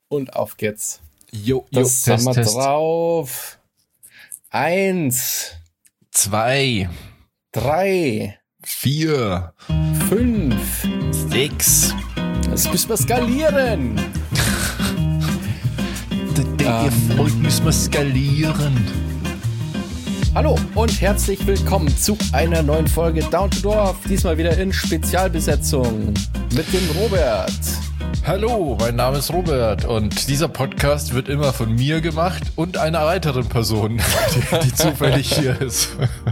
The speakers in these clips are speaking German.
Und auf geht's. Das sind wir drauf. 1, 2, 3, 4, 5. 6. Das müssen wir skalieren. Der Erfolg müssen wir skalieren. Hallo und herzlich willkommen zu einer neuen Folge Down to Dorf. Diesmal wieder in Spezialbesetzung mit dem Robert. Hallo, mein Name ist Robert und dieser Podcast wird immer von mir gemacht und einer weiteren Person, die zufällig hier ist.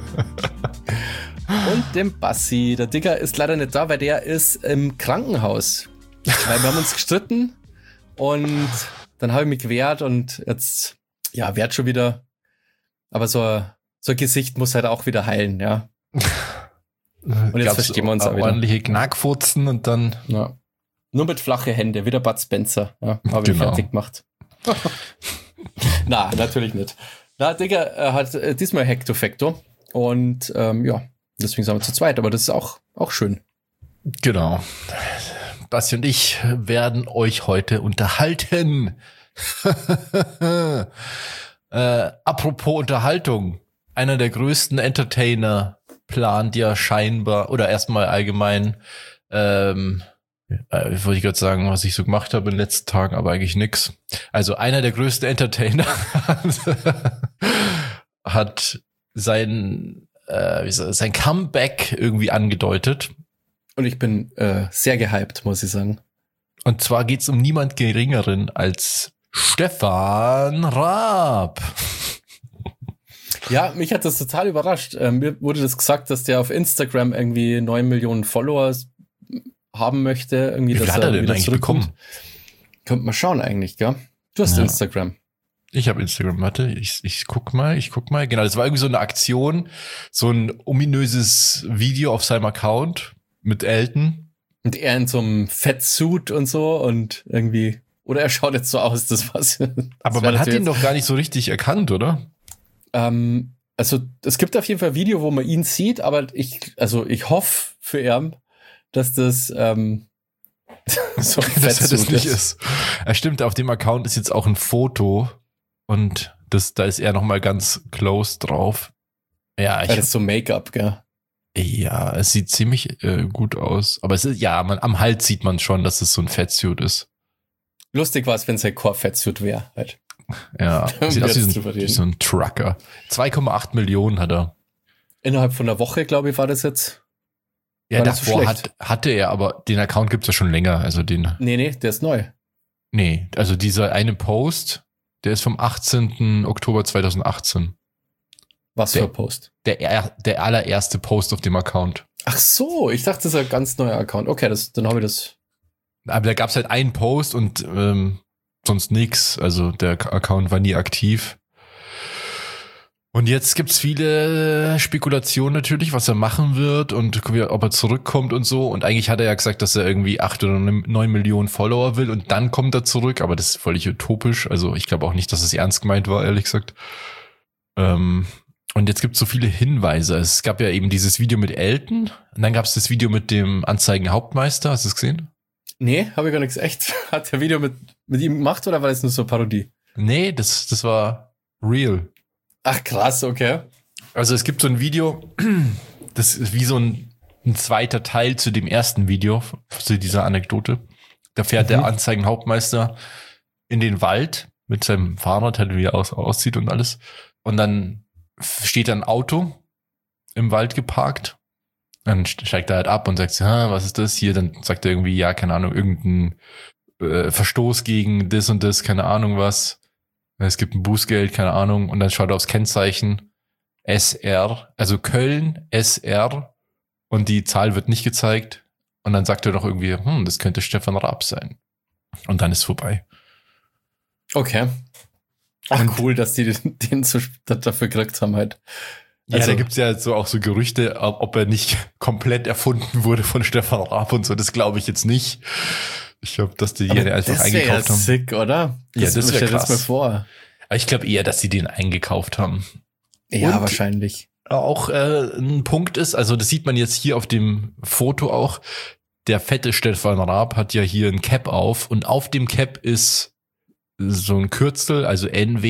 Und dem Bassi. Der Digger ist leider nicht da, weil der ist im Krankenhaus. Weil wir haben uns gestritten und dann habe ich mich gewehrt und jetzt, ja, wehrt schon wieder. Aber so ein Gesicht muss halt auch wieder heilen, ja. Und jetzt verstehen wir uns auch wieder. Ordentliche Knackfurzen und dann... Ja. Nur mit flache Hände, wie der Bud Spencer. Ja, habe ich fertig gemacht. Na, natürlich nicht. Na, Digga, hat diesmal Hektofektor. Und ja, deswegen sind wir zu zweit. Aber das ist auch schön. Genau. Basti und ich werden euch heute unterhalten. Apropos Unterhaltung. Einer der größten Entertainer plant ja scheinbar, oder erstmal allgemein, wollte ich gerade sagen, was ich so gemacht habe in den letzten Tagen, aber eigentlich nix. Also einer der größten Entertainer hat sein Comeback irgendwie angedeutet. Und ich bin sehr gehypt, muss ich sagen. Und zwar geht's um niemand Geringeren als Stefan Raab. Ja, mich hat das total überrascht. Mir wurde das gesagt, dass der auf Instagram irgendwie 9 Millionen Follower haben möchte. Irgendwie, wie viel dass hat er denn eigentlich bekommen? Könnte man schauen eigentlich, gell? Du hast Instagram. Ich habe Instagram, warte, ich guck mal. Genau, das war irgendwie so eine Aktion, so ein ominöses Video auf seinem Account mit Elton. Und er in so einem Fettsuit und so und irgendwie, oder er schaut jetzt so aus, das war's. Aber man hat ihn doch gar nicht so richtig erkannt, oder? Also es gibt auf jeden Fall ein Video, wo man ihn sieht, aber ich hoffe für ihn, dass das so ein dass er das nicht ist. Ja, stimmt, auf dem Account ist jetzt auch ein Foto und da ist er nochmal ganz close drauf. Ja, das ist so Make-up, gell? Ja, es sieht ziemlich gut aus. Aber es ist, ja, am Hals sieht man schon, dass es so ein Fettsuit ist. Lustig war es, wenn es ein Core-Fettsuit wäre, halt. Ja, sieht aus wie so ein Trucker. 2,8 Millionen hat er. Innerhalb von einer Woche, glaube ich, war das jetzt. Ja, davor hatte er, aber den Account gibt's ja schon länger. Also Nee, der ist neu. Nee, also dieser eine Post, der ist vom 18. Oktober 2018. Was für ein Post? Der allererste Post auf dem Account. Ach so, ich dachte, das ist ein ganz neuer Account. Okay, dann habe ich das. Aber da gab's halt einen Post und sonst nix. Also der Account war nie aktiv. Und jetzt gibt's viele Spekulationen natürlich, was er machen wird und ob er zurückkommt und so. Und eigentlich hat er ja gesagt, dass er irgendwie 8 oder 9 Millionen Follower will und dann kommt er zurück. Aber das ist völlig utopisch. Also ich glaube auch nicht, dass es ernst gemeint war, ehrlich gesagt. Und jetzt gibt's so viele Hinweise. Es gab ja eben dieses Video mit Elton und dann gab's das Video mit dem Anzeigenhauptmeister. Hast du es gesehen? Nee, habe ich gar nichts. Echt? Hat der Video mit ihm gemacht oder war das nur so eine Parodie? Nee, das war real. Ach krass, okay. Also es gibt so ein Video, das ist wie so ein zweiter Teil zu dem ersten Video, zu dieser Anekdote. Da fährt der Anzeigenhauptmeister in den Wald mit seinem Fahrrad, halt wie er aussieht und alles. Und dann steht ein Auto im Wald geparkt. Dann steigt er halt ab und sagt, was ist das hier? Dann sagt er irgendwie, ja, keine Ahnung, irgendein Verstoß gegen das und das, keine Ahnung was. Es gibt ein Bußgeld, keine Ahnung. Und dann schaut er aufs Kennzeichen SR, also Köln SR. Und die Zahl wird nicht gezeigt. Und dann sagt er noch irgendwie, das könnte Stefan Raab sein. Und dann ist vorbei. Okay. Ach, cool, dass die den so dafür gekriegt haben halt. Ja, da gibt's ja so auch so Gerüchte, ob er nicht komplett erfunden wurde von Stefan Raab und so. Das glaube ich jetzt nicht. Ich glaube, dass die den einfach eingekauft haben. Das wäre sick, oder? Ja, das wäre krass. Das mir vor. Aber ich glaube eher, dass sie den eingekauft haben. Ja, und wahrscheinlich. Auch ein Punkt ist, also das sieht man jetzt hier auf dem Foto auch, der fette Stefan Raab hat ja hier ein Cap auf und auf dem Cap ist so ein Kürzel, also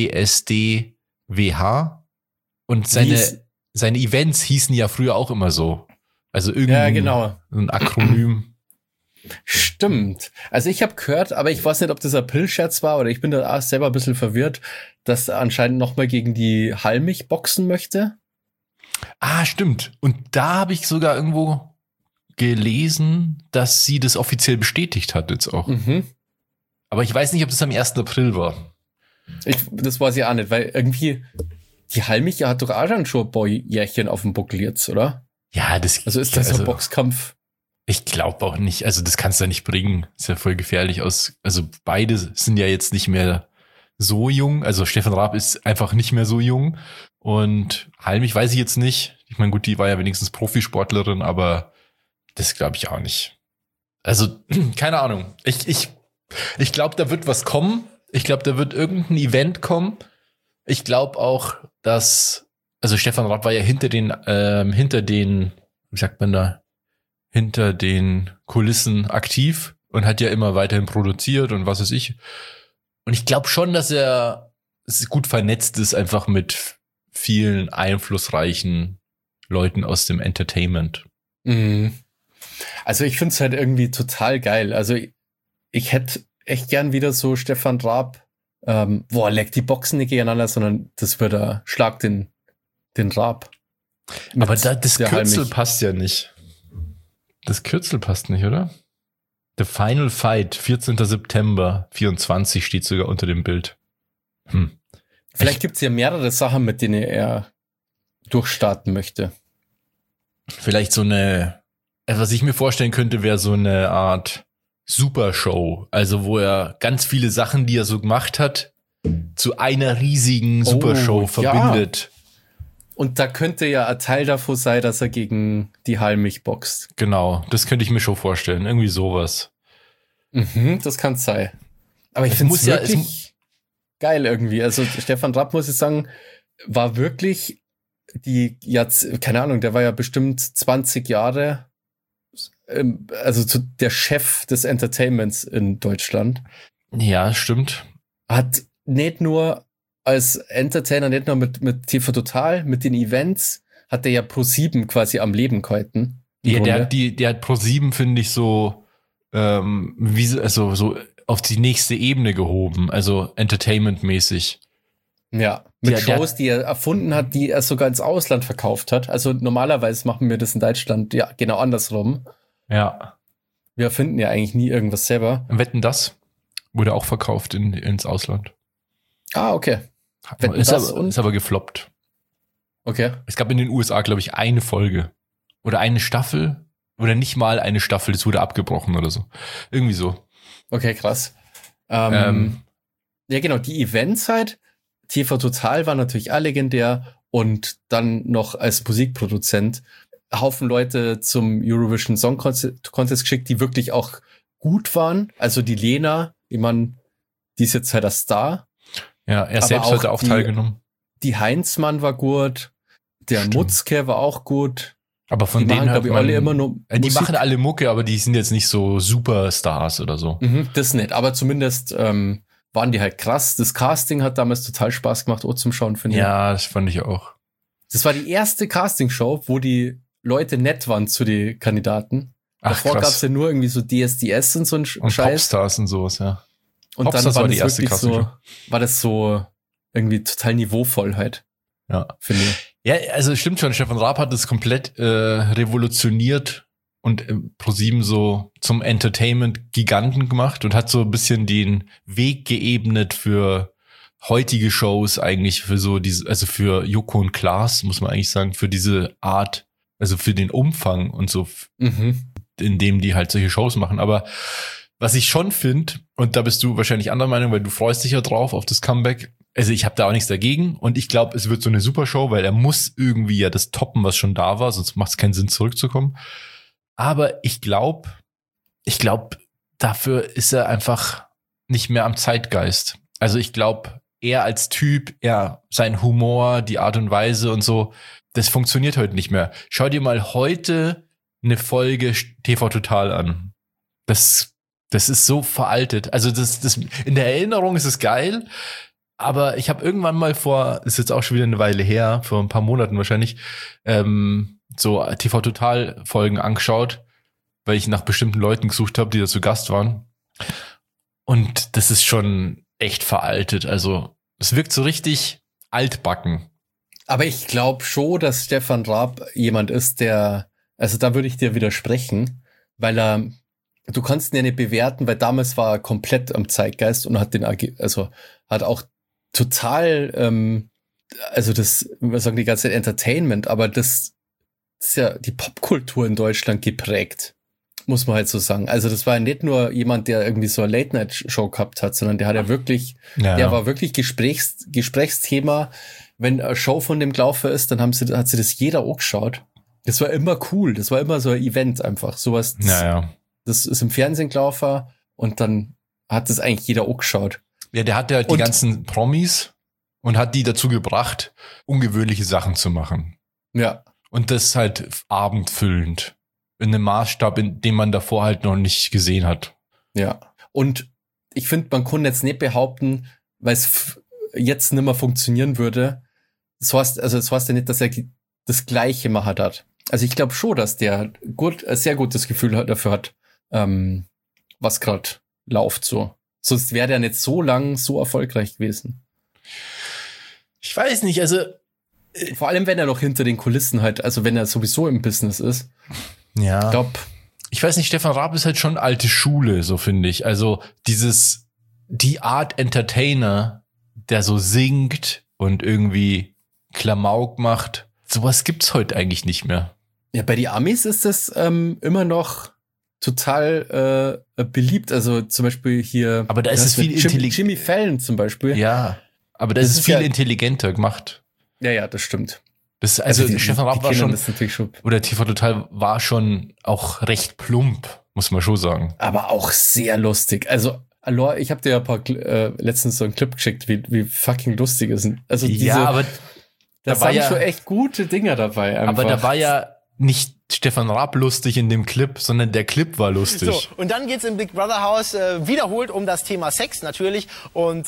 NWSDWH. Und seine Events hießen ja früher auch immer so. Also irgendwie ein Akronym. Stimmt. Also ich habe gehört, aber ich weiß nicht, ob das April-Scherz war oder ich bin da auch selber ein bisschen verwirrt, dass er anscheinend nochmal gegen die Halmich boxen möchte. Ah, stimmt. Und da habe ich sogar irgendwo gelesen, dass sie das offiziell bestätigt hat jetzt auch. Mhm. Aber ich weiß nicht, ob das am 1. April war. Das weiß ich auch nicht, weil irgendwie die Halmich hat doch auch schon ein paar Jährchen auf dem Buckel jetzt, oder? Ja, also ist das ein Boxkampf? Ich glaube auch nicht. Also das kannst du ja nicht bringen. Ist ja voll gefährlich aus. Also beide sind ja jetzt nicht mehr so jung. Also Stefan Raab ist einfach nicht mehr so jung. Und Halmich weiß ich jetzt nicht. Ich meine, gut, die war ja wenigstens Profisportlerin, aber das glaube ich auch nicht. Also, keine Ahnung. Ich glaube, da wird was kommen. Ich glaube, da wird irgendein Event kommen. Ich glaube auch, dass, also Stefan Raab war ja hinter den, wie sagt man da, hinter den Kulissen aktiv und hat ja immer weiterhin produziert und was weiß ich. Und ich glaube schon, dass er gut vernetzt ist, einfach mit vielen einflussreichen Leuten aus dem Entertainment. Mhm. Also ich finde es halt irgendwie total geil. Also ich hätte echt gern wieder so Stefan Raab, leckt die Boxen nicht gegeneinander, sondern das wird er, schlag den Raab. Aber das Kürzel Halmich passt ja nicht. Das Kürzel passt nicht, oder? The Final Fight, 14. September 24 steht sogar unter dem Bild. Vielleicht gibt es ja mehrere Sachen, mit denen er durchstarten möchte. Vielleicht so eine, was ich mir vorstellen könnte, wäre so eine Art Supershow. Also wo er ganz viele Sachen, die er so gemacht hat, zu einer riesigen Supershow verbindet. Ja. Und da könnte ja ein Teil davon sein, dass er gegen die Halmich boxt. Genau, das könnte ich mir schon vorstellen. Irgendwie sowas. Mhm, das kann sein. Aber ich finde es wirklich geil irgendwie. Also Stefan Raab, muss ich sagen, war wirklich keine Ahnung, der war ja bestimmt 20 Jahre, also der Chef des Entertainments in Deutschland. Ja, stimmt. Hat nicht nur als Entertainer, nicht nur mit TV Total, mit den Events, hat er ja Pro7 quasi am Leben gehalten. Ja, der hat Pro7, finde ich, so so auf die nächste Ebene gehoben, also entertainmentmäßig. Ja, mit Shows, die er erfunden hat, die er sogar ins Ausland verkauft hat. Also normalerweise machen wir das in Deutschland ja genau andersrum. Ja. Wir erfinden ja eigentlich nie irgendwas selber. Wetten, das wurde auch verkauft ins Ausland. Ah, okay. Ist aber gefloppt. Okay. Es gab in den USA, glaube ich, eine Folge oder eine Staffel oder nicht mal eine Staffel, das wurde abgebrochen oder so. Irgendwie so. Okay, krass. Ja, genau, die Events halt. TV Total war natürlich auch legendär und dann noch als Musikproduzent Haufen Leute zum Eurovision Song Contest geschickt, die wirklich auch gut waren. Also die Lena, ich meine, die ist jetzt halt der Star. Ja, er selbst hat auch teilgenommen. Die Heinzmann war gut, der Mutzke war auch gut. Aber von denen glaube ich, alle immer nur die machen alle Mucke, aber die sind jetzt nicht so Superstars oder so. Das nicht, aber zumindest waren die halt krass. Das Casting hat damals total Spaß gemacht, zum Schauen, finde ich. Ja, das fand ich auch. Das war die erste Castingshow, wo die Leute nett waren zu den Kandidaten. Davor gab es ja nur irgendwie so DSDS und so ein Scheiß. Popstars und sowas, ja. Und Popstars dann war die erste Castingshow. War das so irgendwie total niveauvoll halt. Ja. Finde ich. Ja, also stimmt schon, Stefan Raab hat das komplett revolutioniert und Pro7 so zum Entertainment-Giganten gemacht und hat so ein bisschen den Weg geebnet für heutige Shows eigentlich, für so diese, also für Joko und Klaas, muss man eigentlich sagen, für diese Art, also für den Umfang und so, in dem die halt solche Shows machen. Aber was ich schon finde, und da bist du wahrscheinlich anderer Meinung, weil du freust dich ja drauf auf das Comeback. Also ich habe da auch nichts dagegen und ich glaube, es wird so eine super Show, weil er muss irgendwie ja das toppen, was schon da war, sonst macht es keinen Sinn, zurückzukommen. Aber ich glaube, dafür ist er einfach nicht mehr am Zeitgeist. Also ich glaube, er als Typ, sein Humor, die Art und Weise und so, das funktioniert heute nicht mehr. Schau dir mal heute eine Folge TV Total an. Das Das ist so veraltet. Also das in der Erinnerung ist es geil, aber ich habe irgendwann mal ist jetzt auch schon wieder eine Weile her, vor ein paar Monaten wahrscheinlich, so TV-Total-Folgen angeschaut, weil ich nach bestimmten Leuten gesucht habe, die da zu Gast waren. Und das ist schon echt veraltet. Also es wirkt so richtig altbacken. Aber ich glaube schon, dass Stefan Raab jemand ist, also da würde ich dir widersprechen, weil du kannst ihn ja nicht bewerten, weil damals war er komplett am Zeitgeist und hat hat auch total, wir sagen die ganze Zeit Entertainment, aber das ist ja die Popkultur in Deutschland geprägt, muss man halt so sagen. Also das war ja nicht nur jemand, der irgendwie so eine Late-Night-Show gehabt hat, sondern der hat ja wirklich, der war wirklich Gesprächsthema. Wenn eine Show von dem gelaufen ist, dann hat sie das jeder angeschaut. Das war immer cool, das war immer so ein Event einfach, sowas. Das ist im Fernsehen gelaufen und dann hat das eigentlich jeder angeschaut. Ja, der hat ja die ganzen Promis und hat die dazu gebracht, ungewöhnliche Sachen zu machen. Ja. Und das halt abendfüllend. In einem Maßstab, in dem man davor halt noch nicht gesehen hat. Ja. Und ich finde, man kann jetzt nicht behaupten, weil es jetzt nicht mehr funktionieren würde. Das heißt ja nicht, dass er das Gleiche machen hat. Also ich glaube schon, dass der ein sehr gutes Gefühl dafür hat, was gerade läuft so. Sonst wäre der nicht so lang so erfolgreich gewesen. Ich weiß nicht, also vor allem, wenn er noch hinter den Kulissen halt, also wenn er sowieso im Business ist. Ja. Ich weiß nicht, Stefan Raab ist halt schon alte Schule, so finde ich. Also die Art Entertainer, der so singt und irgendwie Klamauk macht, sowas gibt's heute eigentlich nicht mehr. Ja, bei die Amis ist das immer noch total beliebt. Also zum Beispiel hier. Aber da ist es viel intelligenter. Jimmy Fallon zum Beispiel. Ja, aber das ist viel intelligenter gemacht. Ja, das stimmt. Also Stefan Raab war schon, oder TV Total war schon auch recht plump, muss man schon sagen. Aber auch sehr lustig. Also, ich habe dir ja letztens so einen Clip geschickt, wie fucking lustig es sind. Also aber da waren schon echt gute Dinger dabei. Einfach. Aber da war ja nicht Stefan Raab lustig in dem Clip, sondern der Clip war lustig. So, und dann geht's im Big Brother Haus wiederholt um das Thema Sex natürlich. Und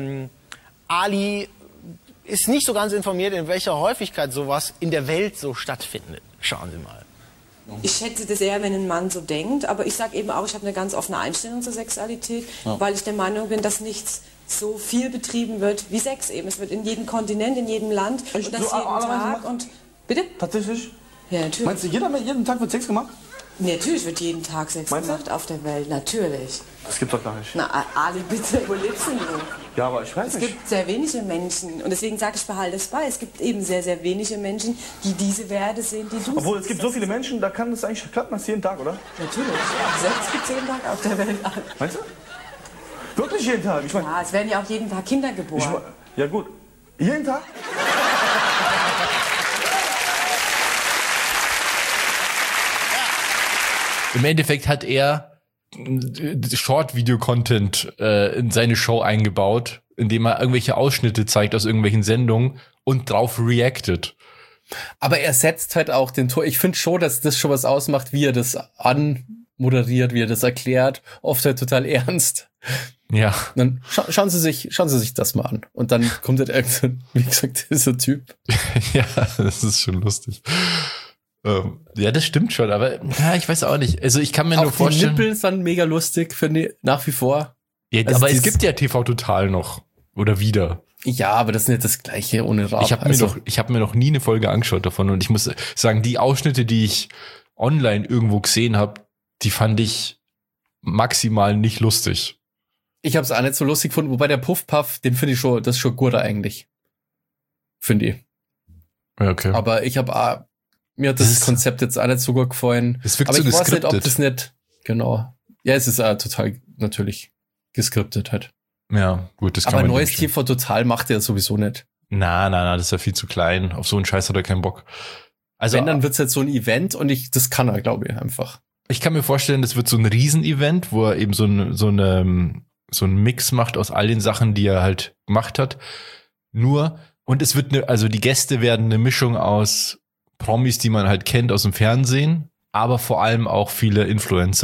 Ali ist nicht so ganz informiert, in welcher Häufigkeit sowas in der Welt so stattfindet. Schauen Sie mal. Ich schätze das eher, wenn ein Mann so denkt, aber ich sage eben auch, ich habe eine ganz offene Einstellung zur Sexualität, weil ich der Meinung bin, dass nichts so viel betrieben wird wie Sex eben. Es wird in jedem Kontinent, in jedem Land und das jeden Tag. Und bitte? Tatsächlich? Ja, natürlich. Meinst du, jeden Tag wird Sex gemacht? Natürlich wird jeden Tag Sex gemacht auf der Welt, natürlich. Das gibt's doch gar nicht. Na, Ali, bitte, wo lebst du? Ja, aber ich weiß nicht. Es gibt sehr wenige Menschen und deswegen sage ich, behalte es bei. Es gibt eben sehr, sehr wenige Menschen, die diese Werte sehen, die du Obwohl, es gibt so viele Menschen, da kann es eigentlich klappen, das jeden Tag, oder? Natürlich. Sex gibt es jeden Tag auf der Welt. Meinst du? Wirklich jeden Tag? Ich mein, ja, es werden ja auch jeden Tag Kinder geboren. Ja gut. Jeden Tag? Im Endeffekt hat er Short-Video-Content in seine Show eingebaut, indem er irgendwelche Ausschnitte zeigt aus irgendwelchen Sendungen und drauf reactet. Aber er setzt halt auch den Ton. Ich finde schon, dass das schon was ausmacht, wie er das anmoderiert, wie er das erklärt. Oft halt total ernst. Ja. Dann schauen Sie sich das mal an. Und dann kommt halt irgendein, wie gesagt, dieser Typ. Ja, das ist schon lustig. Ja, das stimmt schon, aber ja, ich weiß auch nicht. Also ich kann mir auch nur vorstellen. Die Nippel sind mega lustig, finde ich, nach wie vor. Ja, also aber es gibt ja TV Total noch. Oder wieder. Ja, aber das ist nicht das Gleiche ohne Raab. Ich habe mir noch nie eine Folge angeschaut davon und ich muss sagen, die Ausschnitte, die ich online irgendwo gesehen habe, die fand ich maximal nicht lustig. Ich habe es auch nicht so lustig gefunden, wobei der Puff-Puff, den finde ich schon, das ist schon gut eigentlich. Finde ich. Ja, okay. Aber mir hat das Konzept jetzt auch nicht so gut gefallen. Es wirkt aber so ich weiß nicht, ob geskriptet. das nicht, genau. Ja, es ist auch total natürlich geskriptet halt. Ja, gut, das kann aber man neues nicht. TV Total macht er sowieso nicht. Na, das ist ja viel zu klein. Auf so einen Scheiß hat er keinen Bock. Also, wenn, dann wird's halt so ein Event und das kann er, glaube ich, einfach. Ich kann mir vorstellen, das wird so ein Riesenevent, wo er eben so ein Mix macht aus all den Sachen, die er halt gemacht hat. Und es wird also die Gäste werden eine Mischung aus Promis, die man halt kennt aus dem Fernsehen, aber vor allem auch viele Influencer.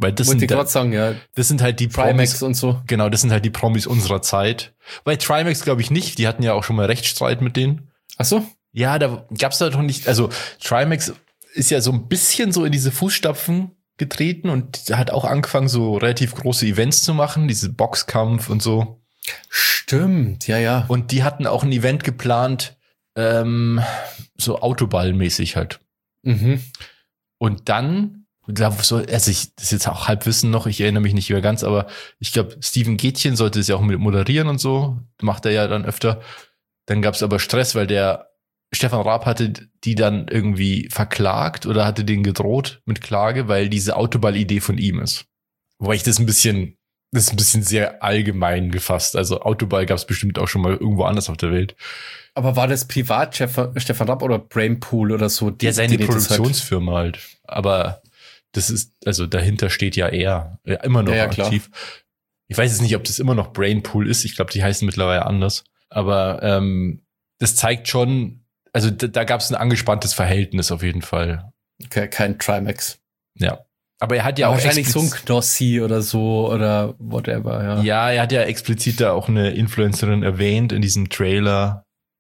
Weil das Wollte ich gerade sagen, ja. Das sind halt die Trimax Promis und so. Genau, das sind halt die Promis unserer Zeit. Bei Trimax glaube ich nicht. Die hatten ja auch schon mal Rechtsstreit mit denen. Ach so? Ja, da gab's da doch nicht. Also Trimax ist ja so ein bisschen so in diese Fußstapfen getreten und hat auch angefangen, so relativ große Events zu machen, diese Boxkampf und so. Stimmt, ja. Und die hatten auch ein Event geplant, so Autoballmäßig halt. Mhm. Und dann, das ist jetzt auch Halbwissen noch, ich erinnere mich nicht mehr ganz, aber ich glaube, Steven Gätchen sollte es ja auch mit moderieren und so, macht er ja dann öfter. Dann gab es aber Stress, weil der Stefan Raab hatte die dann irgendwie verklagt oder hatte denen gedroht mit Klage, weil diese Autoball-Idee von ihm ist. Wobei ich das ist ein bisschen sehr allgemein gefasst. Also Autoball gab es bestimmt auch schon mal irgendwo anders auf der Welt. Aber war das privat Stefan Raab oder Brainpool oder so? Der seine Produktionsfirma halt. Aber das ist, also dahinter steht ja er immer noch aktiv. Klar. Ich weiß jetzt nicht, ob das immer noch Brainpool ist. Ich glaube, die heißen mittlerweile anders. Aber das zeigt schon, also da gab es ein angespanntes Verhältnis auf jeden Fall. Okay, kein Trimax. Ja. Aber er hat ja auch wahrscheinlich so ein Knossi oder so oder whatever, ja. Ja, er hat ja explizit da auch eine Influencerin erwähnt in diesem Trailer.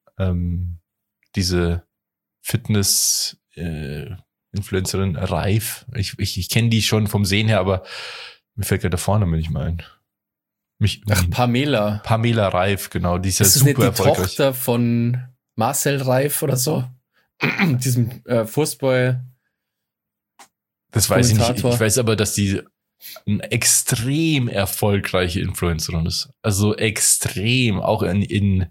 Diese Fitness-Influencerin Reif. Ich kenne die schon vom Sehen her, aber mir fällt gerade der Vorname nicht mehr ein. Pamela. Pamela Reif, genau. Die ist ja super nicht die erfolgreich. Tochter von Marcel Reif oder so? Diesem Fußball. Das weiß ich nicht. Ich weiß aber, dass die eine extrem erfolgreiche Influencerin ist. Also extrem, auch in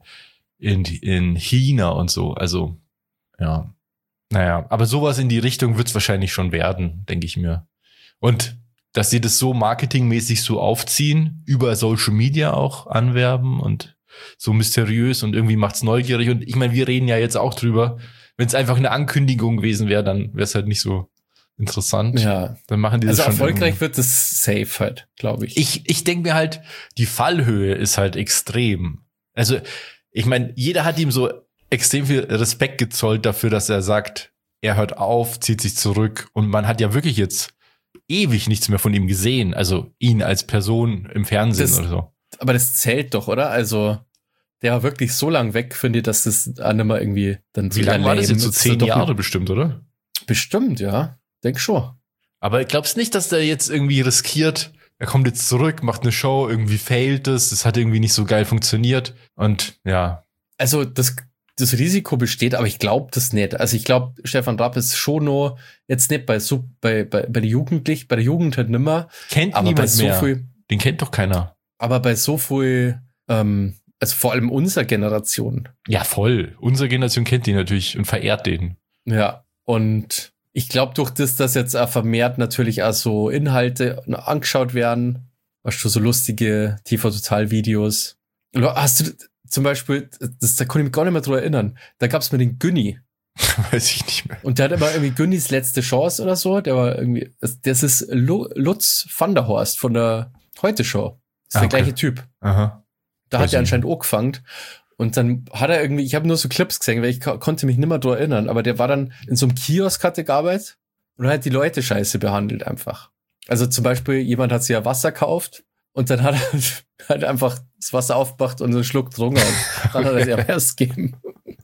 China und so. Also, ja. Naja, aber sowas in die Richtung wird es wahrscheinlich schon werden, denke ich mir. Und dass sie das so marketingmäßig so aufziehen, über Social Media auch anwerben und so mysteriös und irgendwie macht's neugierig. Und ich meine, wir reden ja jetzt auch drüber. Wenn es einfach eine Ankündigung gewesen wäre, dann wäre es halt nicht so interessant. Ja. Dann machen die das also schon erfolgreich irgendwie. wird es safe halt, glaube ich. Ich denke mir halt, die Fallhöhe ist halt extrem. Also, ich meine, jeder hat ihm so extrem viel Respekt gezollt dafür, dass er sagt, er hört auf, zieht sich zurück und man hat ja wirklich jetzt ewig nichts mehr von ihm gesehen, also ihn als Person im Fernsehen oder so. Aber das zählt doch, oder? Also der war wirklich so lang weg, finde ich, dass das auch nicht mal irgendwie dann Wie lange war das jetzt? So 10 Jahre bestimmt, oder? Bestimmt, ja. Denk schon. Aber ich glaub's nicht, dass der jetzt irgendwie riskiert, er kommt jetzt zurück, macht eine Show, irgendwie failt es hat irgendwie nicht so geil funktioniert und ja. Also das Risiko besteht, aber ich glaube das nicht. Also ich glaube, Stefan Raab ist schon noch jetzt nicht bei der Jugendlichen, bei der Jugend halt nimmer. Kennt aber niemand bei mehr. So viel, den kennt doch keiner. Aber bei so viel, also vor allem unserer Generation. Ja, voll. Unsere Generation kennt den natürlich und verehrt den. Ja, und ich glaube, durch das, dass jetzt auch vermehrt natürlich auch so Inhalte angeschaut werden, weißt du, so lustige TV-Total-Videos. Hast du da kann ich mich gar nicht mehr dran erinnern. Da gab's mir den Günni. Weiß ich nicht mehr. Und der hat immer irgendwie Günnis letzte Chance oder so. Der war irgendwie, das ist Lutz van der Horst von der Heute-Show. Ist der gleiche Typ. Aha. Da hat er anscheinend auch gefangen. Und dann hat er irgendwie, ich habe nur so Clips gesehen, weil ich konnte mich nicht mehr dran erinnern, aber der war dann in so einem Kiosk, hatte gearbeitet und hat die Leute scheiße behandelt einfach. Also zum Beispiel, jemand hat sich ja Wasser gekauft und dann hat er halt einfach das Wasser aufgemacht und so einen Schluck getrunken und dann hat er es ja erst gegeben.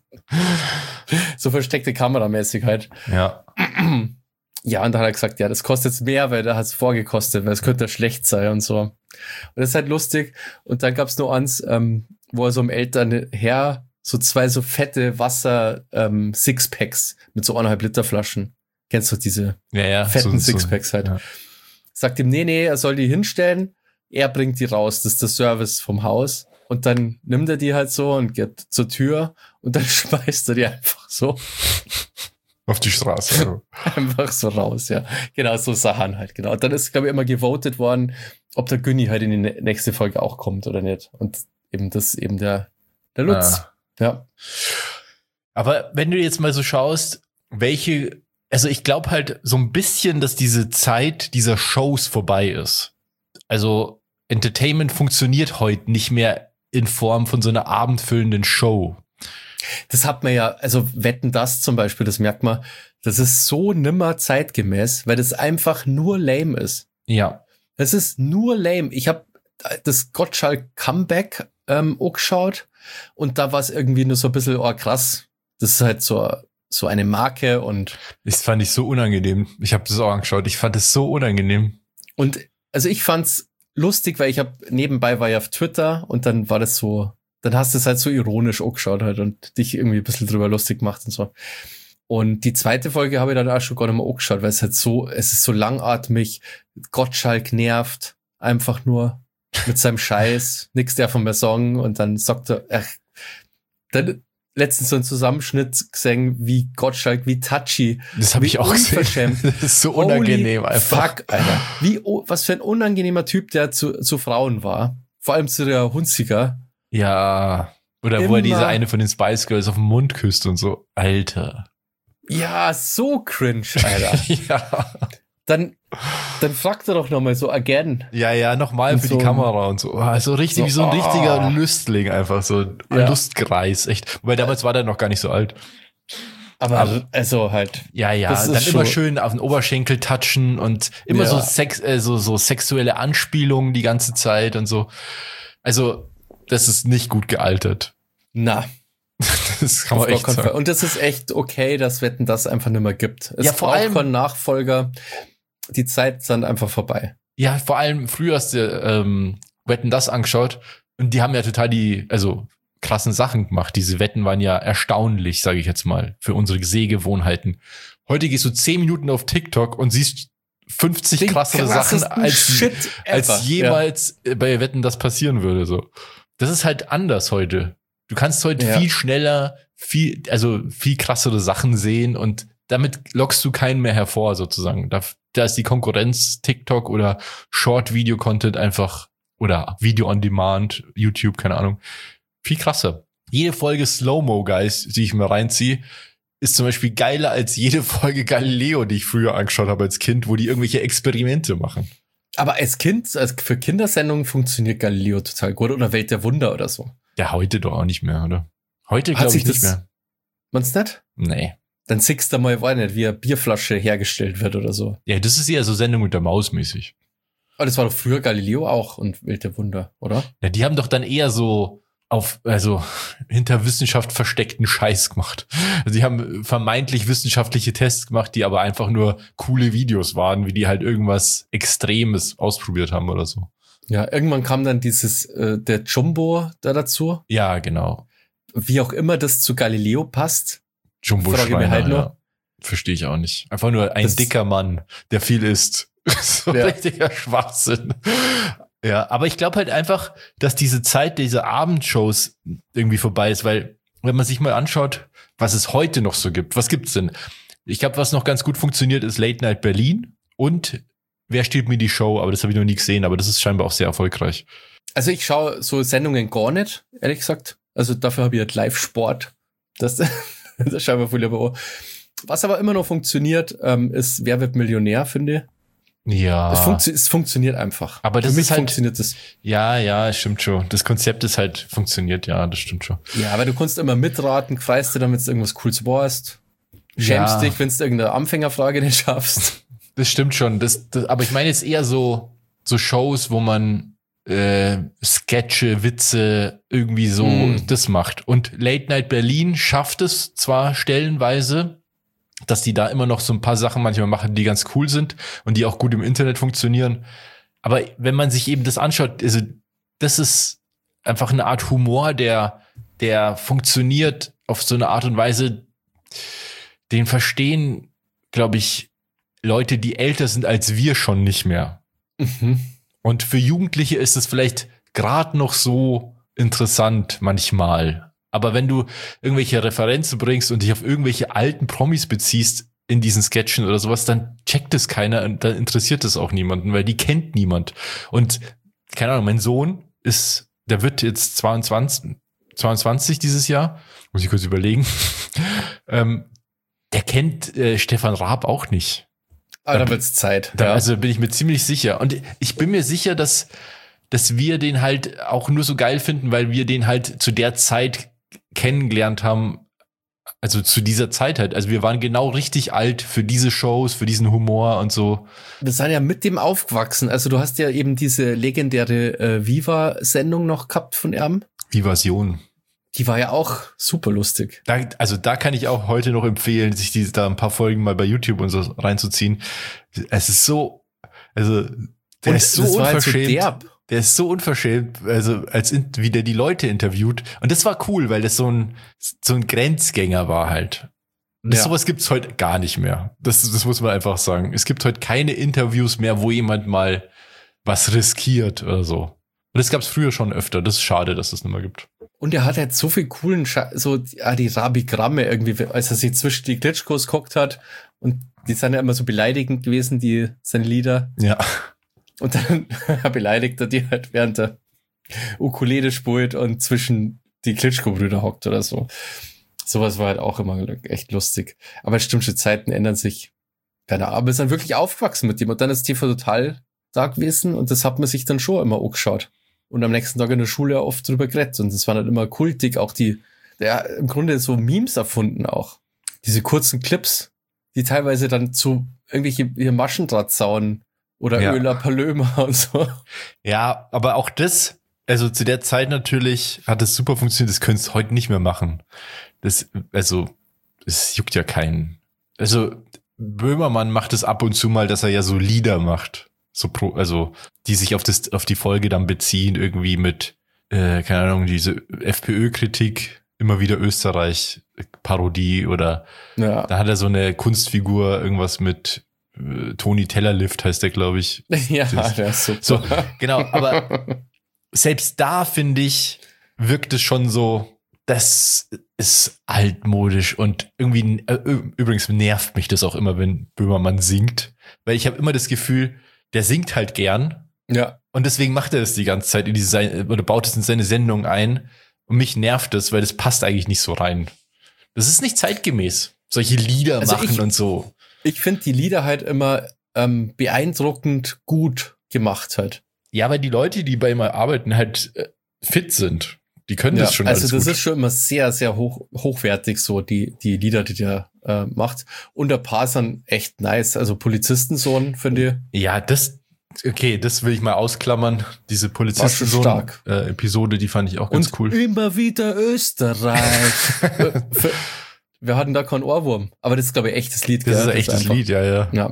So versteckte Kameramäßig halt. Ja. Ja, und dann hat er gesagt, ja, das kostet jetzt mehr, weil da hat es vorgekostet, weil es könnte schlecht sein und so. Und das ist halt lustig. Und dann gab's noch eins, wo er so einem älteren Herr so 2 so fette Wasser Sixpacks mit so 1,5 Liter Flaschen. Kennst du diese fetten Sixpacks halt? Ja. Sagt ihm, nee, er soll die hinstellen. Er bringt die raus. Das ist der Service vom Haus. Und dann nimmt er die halt so und geht zur Tür und dann schmeißt er die einfach so auf die Straße. Einfach so raus, ja. Genau, so Sachen halt, genau. Und dann ist, glaube ich, immer gewotet worden, ob der Günni halt in die nächste Folge auch kommt oder nicht. Und eben das ist eben der Lutz. Ja. Aber wenn du jetzt mal so schaust, also ich glaube halt so ein bisschen, dass diese Zeit dieser Shows vorbei ist. Also Entertainment funktioniert heute nicht mehr in Form von so einer abendfüllenden Show. Das hat man ja, also Wetten, das zum Beispiel, das merkt man, das ist so nimmer zeitgemäß, weil das einfach nur lame ist. Ja. Es ist nur lame. Ich habe das Gottschalk Comeback angeschaut und da war es irgendwie nur so ein bisschen, oh krass, das ist halt so eine Marke und Das fand ich so unangenehm. Ich habe das auch angeschaut. Ich fand es so unangenehm. und also ich fand's lustig, weil ich habe nebenbei war ja auf Twitter und dann war das so, dann hast du es halt so ironisch angeschaut halt und dich irgendwie ein bisschen drüber lustig gemacht und so. Und die zweite Folge habe ich dann auch schon gar nicht mehr angeschaut, weil es ist so langatmig, Gottschalk nervt einfach nur mit seinem Scheiß, nix davon mehr sagen und dann sagt er, dann letztens so einen Zusammenschnitt gesehen, wie Gottschalk, wie touchy. Das habe ich auch gesehen. Das ist so unangenehm Holy einfach. Fuck, Alter. Was für ein unangenehmer Typ der zu Frauen war. Vor allem zu der Hunziker. Ja. Oder wo er diese eine von den Spice Girls auf den Mund küsst und so. Alter. Ja, so cringe, Alter. Ja. Dann fragt er doch nochmal so again. Ja, nochmal Und für so die Kamera und so. So richtig, wie so ein richtiger Lüstling einfach, so ein Lustkreis, echt. Wobei damals war der noch gar nicht so alt. Aber also halt. Ja, das ist dann schon immer schön auf den Oberschenkel touchen und immer Ja. so sexuelle Anspielungen die ganze Zeit und so. Also, das ist nicht gut gealtert. Na, Das kann man auf echt gar keinen Fall. sagen. Und das ist echt okay, dass Wetten das einfach nicht mehr gibt. Es Ja, vor braucht allem- keinen Nachfolger. Die Zeit ist dann einfach vorbei. Ja, vor allem früher hast du Wetten das angeschaut und die haben ja total krassen Sachen gemacht. Diese Wetten waren ja erstaunlich, sage ich jetzt mal, für unsere Sehgewohnheiten. Heute gehst du 10 Minuten auf TikTok und siehst 50 Den krassere Sachen, krassesten Shit ever. als jemals bei Wetten das passieren würde. So, das ist halt anders heute. Du kannst heute Ja. viel schneller, viel krassere Sachen sehen und damit lockst du keinen mehr hervor, sozusagen. Da ist die Konkurrenz TikTok oder Short-Video-Content einfach oder Video on Demand, YouTube, keine Ahnung, viel krasser. Jede Folge Slow-Mo, Guys, die ich mir reinziehe, ist zum Beispiel geiler als jede Folge Galileo, die ich früher angeschaut habe als Kind, wo die irgendwelche Experimente machen. Aber für Kindersendungen funktioniert Galileo total gut oder Welt der Wunder oder so. Ja, heute doch auch nicht mehr, oder? Heute Hat glaube sich ich nicht das- mehr. Meinst du nicht? Nee. Dann siehst du mal, weiß nicht, wie eine Bierflasche hergestellt wird oder so. Ja, das ist eher so Sendung mit der Maus mäßig. Aber das war doch früher Galileo auch und Welt der Wunder, oder? Ja, die haben doch dann eher so hinter Wissenschaft versteckten Scheiß gemacht. Also die haben vermeintlich wissenschaftliche Tests gemacht, die aber einfach nur coole Videos waren, wie die halt irgendwas Extremes ausprobiert haben oder so. Ja, irgendwann kam dann der Jumbo da dazu. Ja, genau. Wie auch immer das zu Galileo passt. Jumbo Frage ich mir Schreiner, halt nur. ja. Verstehe ich auch nicht. Einfach nur ein Das- dicker Mann, der viel isst. So Ja. richtiger Schwachsinn. Ja, aber ich glaube halt einfach, dass diese Zeit dieser Abendshows irgendwie vorbei ist, weil wenn man sich mal anschaut, was es heute noch so gibt, was gibt's denn? Ich glaube, was noch ganz gut funktioniert, ist Late Night Berlin und Wer stiehlt mir die Show? Aber das habe ich noch nie gesehen, aber das ist scheinbar auch sehr erfolgreich. Also ich schaue so Sendungen gar nicht, ehrlich gesagt. Also dafür habe ich halt Live-Sport. Das schauen wir voll lieber an. Was aber immer noch funktioniert, ist Wer wird Millionär, finde ich. Ja. Es funktioniert einfach. Aber das Für mich ist halt- funktioniert das. Ja, stimmt schon. Das Konzept ist halt funktioniert, ja, das stimmt schon. Ja, aber du kannst immer mitraten, freust du, damit du irgendwas Cooles warst. Schämst Ja. dich, wenn du irgendeine Anfängerfrage nicht schaffst. Das stimmt schon. Aber ich meine jetzt eher so Shows, wo man Sketche, Witze irgendwie so das macht. Und Late Night Berlin schafft es zwar stellenweise, dass die da immer noch so ein paar Sachen manchmal machen, die ganz cool sind und die auch gut im Internet funktionieren. Aber wenn man sich eben das anschaut, also das ist einfach eine Art Humor, der funktioniert auf so eine Art und Weise, den verstehen, glaube ich, Leute, die älter sind als wir schon nicht mehr. Mhm. Und für Jugendliche ist es vielleicht gerade noch so interessant manchmal. Aber wenn du irgendwelche Referenzen bringst und dich auf irgendwelche alten Promis beziehst in diesen Sketchen oder sowas, dann checkt es keiner und dann interessiert es auch niemanden, weil die kennt niemand. Und keine Ahnung, mein Sohn der wird jetzt 22 dieses Jahr, muss ich kurz überlegen. Der kennt Stefan Raab auch nicht. Aber dann wird's Zeit. Also bin ich mir ziemlich sicher. Und ich bin mir sicher, dass wir den halt auch nur so geil finden, weil wir den halt zu der Zeit kennengelernt haben, also zu dieser Zeit halt. Also wir waren genau richtig alt für diese Shows, für diesen Humor und so. Wir sind ja mit dem aufgewachsen. Also du hast ja eben diese legendäre Viva-Sendung noch gehabt von ihm. Vivasion. Die war ja auch super lustig. Da kann ich auch heute noch empfehlen, sich da ein paar Folgen mal bei YouTube und so reinzuziehen. Es ist so, also der ist so unverschämt. Halt so der ist so unverschämt, also wie der die Leute interviewt. Und das war cool, weil das so ein Grenzgänger war halt. Und sowas gibt's heute gar nicht mehr. Das muss man einfach sagen. Es gibt heute keine Interviews mehr, wo jemand mal was riskiert oder so. Und das gab's früher schon öfter. Das ist schade, dass es nicht mehr gibt. Und er hat halt so viel coolen die Rabigramme irgendwie, als er sich zwischen die Klitschkos gehockt hat. Und die sind ja immer so beleidigend gewesen, seine Lieder. Ja. Und dann beleidigt er die halt, während der Ukulele spielt und zwischen die Klitschko-Brüder hockt oder so. Sowas war halt auch immer echt lustig. Aber stimmt, die Zeiten ändern sich. Keine Ahnung, aber wir sind wirklich aufgewachsen mit dem. Und dann ist TV total da gewesen und das hat man sich dann schon immer angeschaut. Und am nächsten Tag in der Schule oft drüber geredet. Und das war dann immer kultig, auch im Grunde so Memes erfunden auch. Diese kurzen Clips, die teilweise dann zu irgendwelche Maschendrahtzaun oder Öler Palömer und so. Ja, aber auch das, also zu der Zeit natürlich hat es super funktioniert, das könntest du heute nicht mehr machen. Es juckt ja keinen. Also Böhmermann macht es ab und zu mal, dass er ja so Lieder macht. Die sich auf die Folge dann beziehen, irgendwie mit, keine Ahnung, diese FPÖ-Kritik, immer wieder Österreich-Parodie oder da hat er so eine Kunstfigur, irgendwas mit Toni Tellerlift heißt der, glaube ich. Ja, der ist super. So, genau, aber selbst da, finde ich, wirkt es schon so, das ist altmodisch und irgendwie, übrigens nervt mich das auch immer, wenn Böhmermann singt, weil ich habe immer das Gefühl, der singt halt gern. Ja. Und deswegen macht er das die ganze Zeit oder baut es in seine Sendung ein. Und mich nervt das, weil das passt eigentlich nicht so rein. Das ist nicht zeitgemäß. Solche Lieder machen und so. Ich finde die Lieder halt immer beeindruckend gut gemacht halt. Ja, weil die Leute, die bei ihm arbeiten, halt fit sind. Die können das schon alles gut. Also das ist schon immer sehr, sehr hochwertig so, die Lieder, die der macht. Und ein paar sind echt nice. Also Polizistensohn, finde ich. Ja, das will ich mal ausklammern. Diese Polizistensohn-Episode, die fand ich auch ganz cool. Immer wieder Österreich. Wir hatten da keinen Ohrwurm. Aber das ist, glaube ich, echtes Lied. Das ist ein echtes Lied, ja. Ja.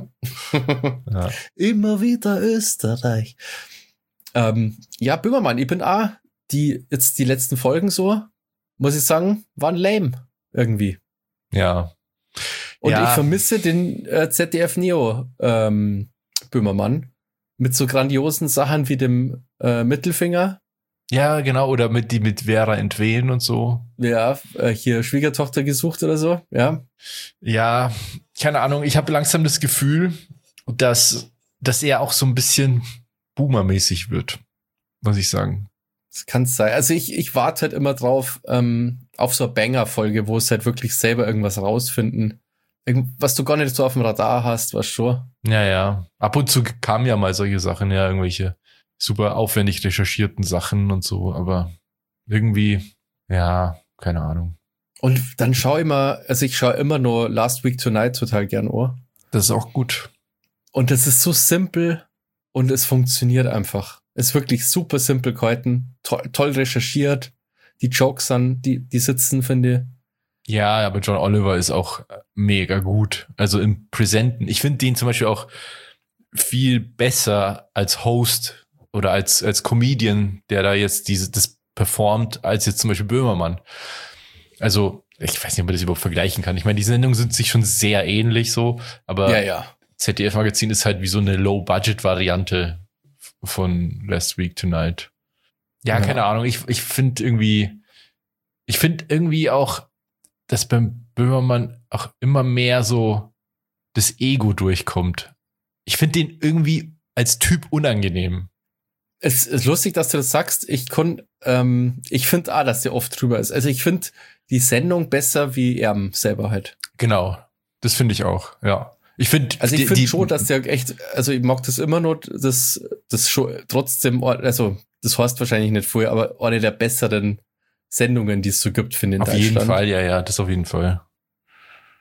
Immer wieder Österreich. Böhmermann, ich bin die letzten Folgen so, muss ich sagen, waren lame irgendwie. Ja. Und ich vermisse den ZDF Neo Böhmermann mit so grandiosen Sachen wie dem Mittelfinger. Ja, genau, oder mit Vera entwehen und so. Ja, hier Schwiegertochter gesucht oder so, ja. Ja, keine Ahnung, ich habe langsam das Gefühl, dass er auch so ein bisschen boomermäßig wird, muss ich sagen. Das kann es sein. Also ich warte halt immer drauf, auf so eine Banger-Folge, wo es halt wirklich selber irgendwas rausfinden. Was du gar nicht so auf dem Radar hast, was schon. Ja. Ab und zu kamen ja mal solche Sachen, ja, irgendwelche super aufwendig recherchierten Sachen und so, aber irgendwie, ja, keine Ahnung. Und dann ich schaue immer nur Last Week Tonight total gern an. Das ist auch gut. Und das ist so simpel und es funktioniert einfach. Es ist wirklich super simpel gehalten, toll recherchiert. Die Jokes die sitzen, finde ich. Ja, aber John Oliver ist auch mega gut. Also im Präsenten. Ich finde den zum Beispiel auch viel besser als Host oder als Comedian, der da jetzt das performt, als jetzt zum Beispiel Böhmermann. Also, ich weiß nicht, ob man das überhaupt vergleichen kann. Ich meine, die Sendungen sind sich schon sehr ähnlich so, aber ja. ZDF-Magazin ist halt wie so eine Low-Budget-Variante von Last Week Tonight. Ja, keine Ahnung. Ich finde irgendwie auch, dass beim Böhmermann auch immer mehr so das Ego durchkommt. Ich finde den irgendwie als Typ unangenehm. Es ist lustig, dass du das sagst. Ich finde dass der oft drüber ist. Also ich finde die Sendung besser wie er selber halt. Genau. Das finde ich auch, ja. Ich finde schon, dass der echt, also ich mag das immer noch, das schon trotzdem, also das heißt wahrscheinlich nicht vorher, aber eine der besseren Sendungen, die es so gibt, finde ich in Deutschland. Auf jeden Fall, ja, das auf jeden Fall.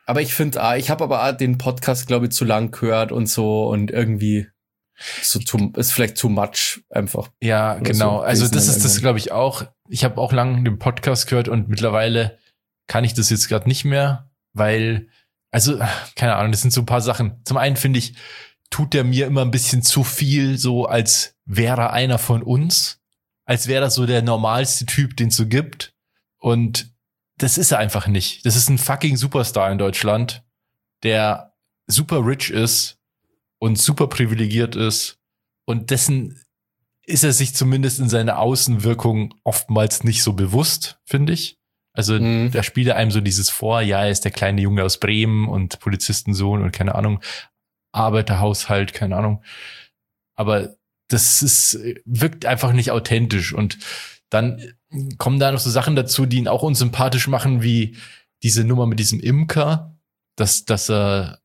Aber ich finde, ich habe aber auch den Podcast, glaube ich, zu lang gehört und so und irgendwie ist vielleicht too much einfach. Ja, genau. So also das ist das, irgendwann. glaube ich, auch. Ich habe auch lange den Podcast gehört und mittlerweile kann ich das jetzt gerade nicht mehr, weil, also, keine Ahnung, das sind so ein paar Sachen. Zum einen finde ich, tut der mir immer ein bisschen zu viel, so als wäre er einer von uns, als wäre er so der normalste Typ, den es so gibt. Und das ist er einfach nicht. Das ist ein fucking Superstar in Deutschland, der super rich ist und super privilegiert ist. Und dessen ist er sich zumindest in seiner Außenwirkung oftmals nicht so bewusst, finde ich. Also da spielt er einem so dieses vor, ja, er ist der kleine Junge aus Bremen und Polizistensohn und keine Ahnung, Arbeiterhaushalt, keine Ahnung. Aber das wirkt einfach nicht authentisch. Und dann kommen da noch so Sachen dazu, die ihn auch unsympathisch machen, wie diese Nummer mit diesem Imker, dass er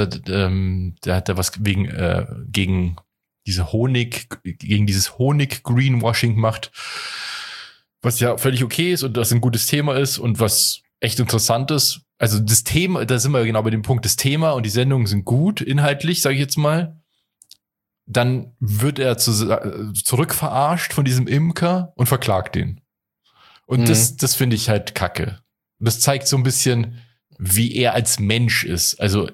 der hat da was gegen dieses Honig-Greenwashing macht, was ja völlig okay ist und das ein gutes Thema ist und was echt interessant ist. Also das Thema, da sind wir genau bei dem Punkt, das Thema und die Sendungen sind gut, inhaltlich, sage ich jetzt mal. Dann wird er zurückverarscht von diesem Imker und verklagt ihn. Und das finde ich halt kacke. Und das zeigt so ein bisschen, wie er als Mensch ist. Also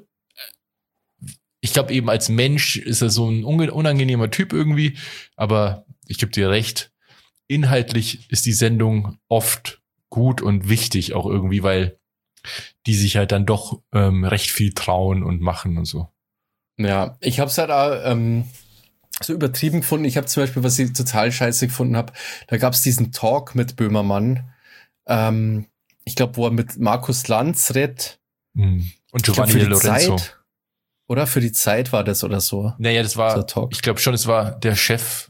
ich glaube eben als Mensch ist er so ein unangenehmer Typ irgendwie, aber ich gebe dir recht, inhaltlich ist die Sendung oft gut und wichtig auch irgendwie, weil die sich halt dann doch recht viel trauen und machen und so. Ja, ich habe es halt auch so übertrieben gefunden. Ich habe zum Beispiel, was ich total scheiße gefunden habe, da gab es diesen Talk mit Böhmermann. Ich glaube, wo er mit Markus Lanz redet. Und Giovanni De Lorenzo. Zeit, oder für die Zeit war das oder so. Naja, das war, so ich glaube schon, es war der Chef,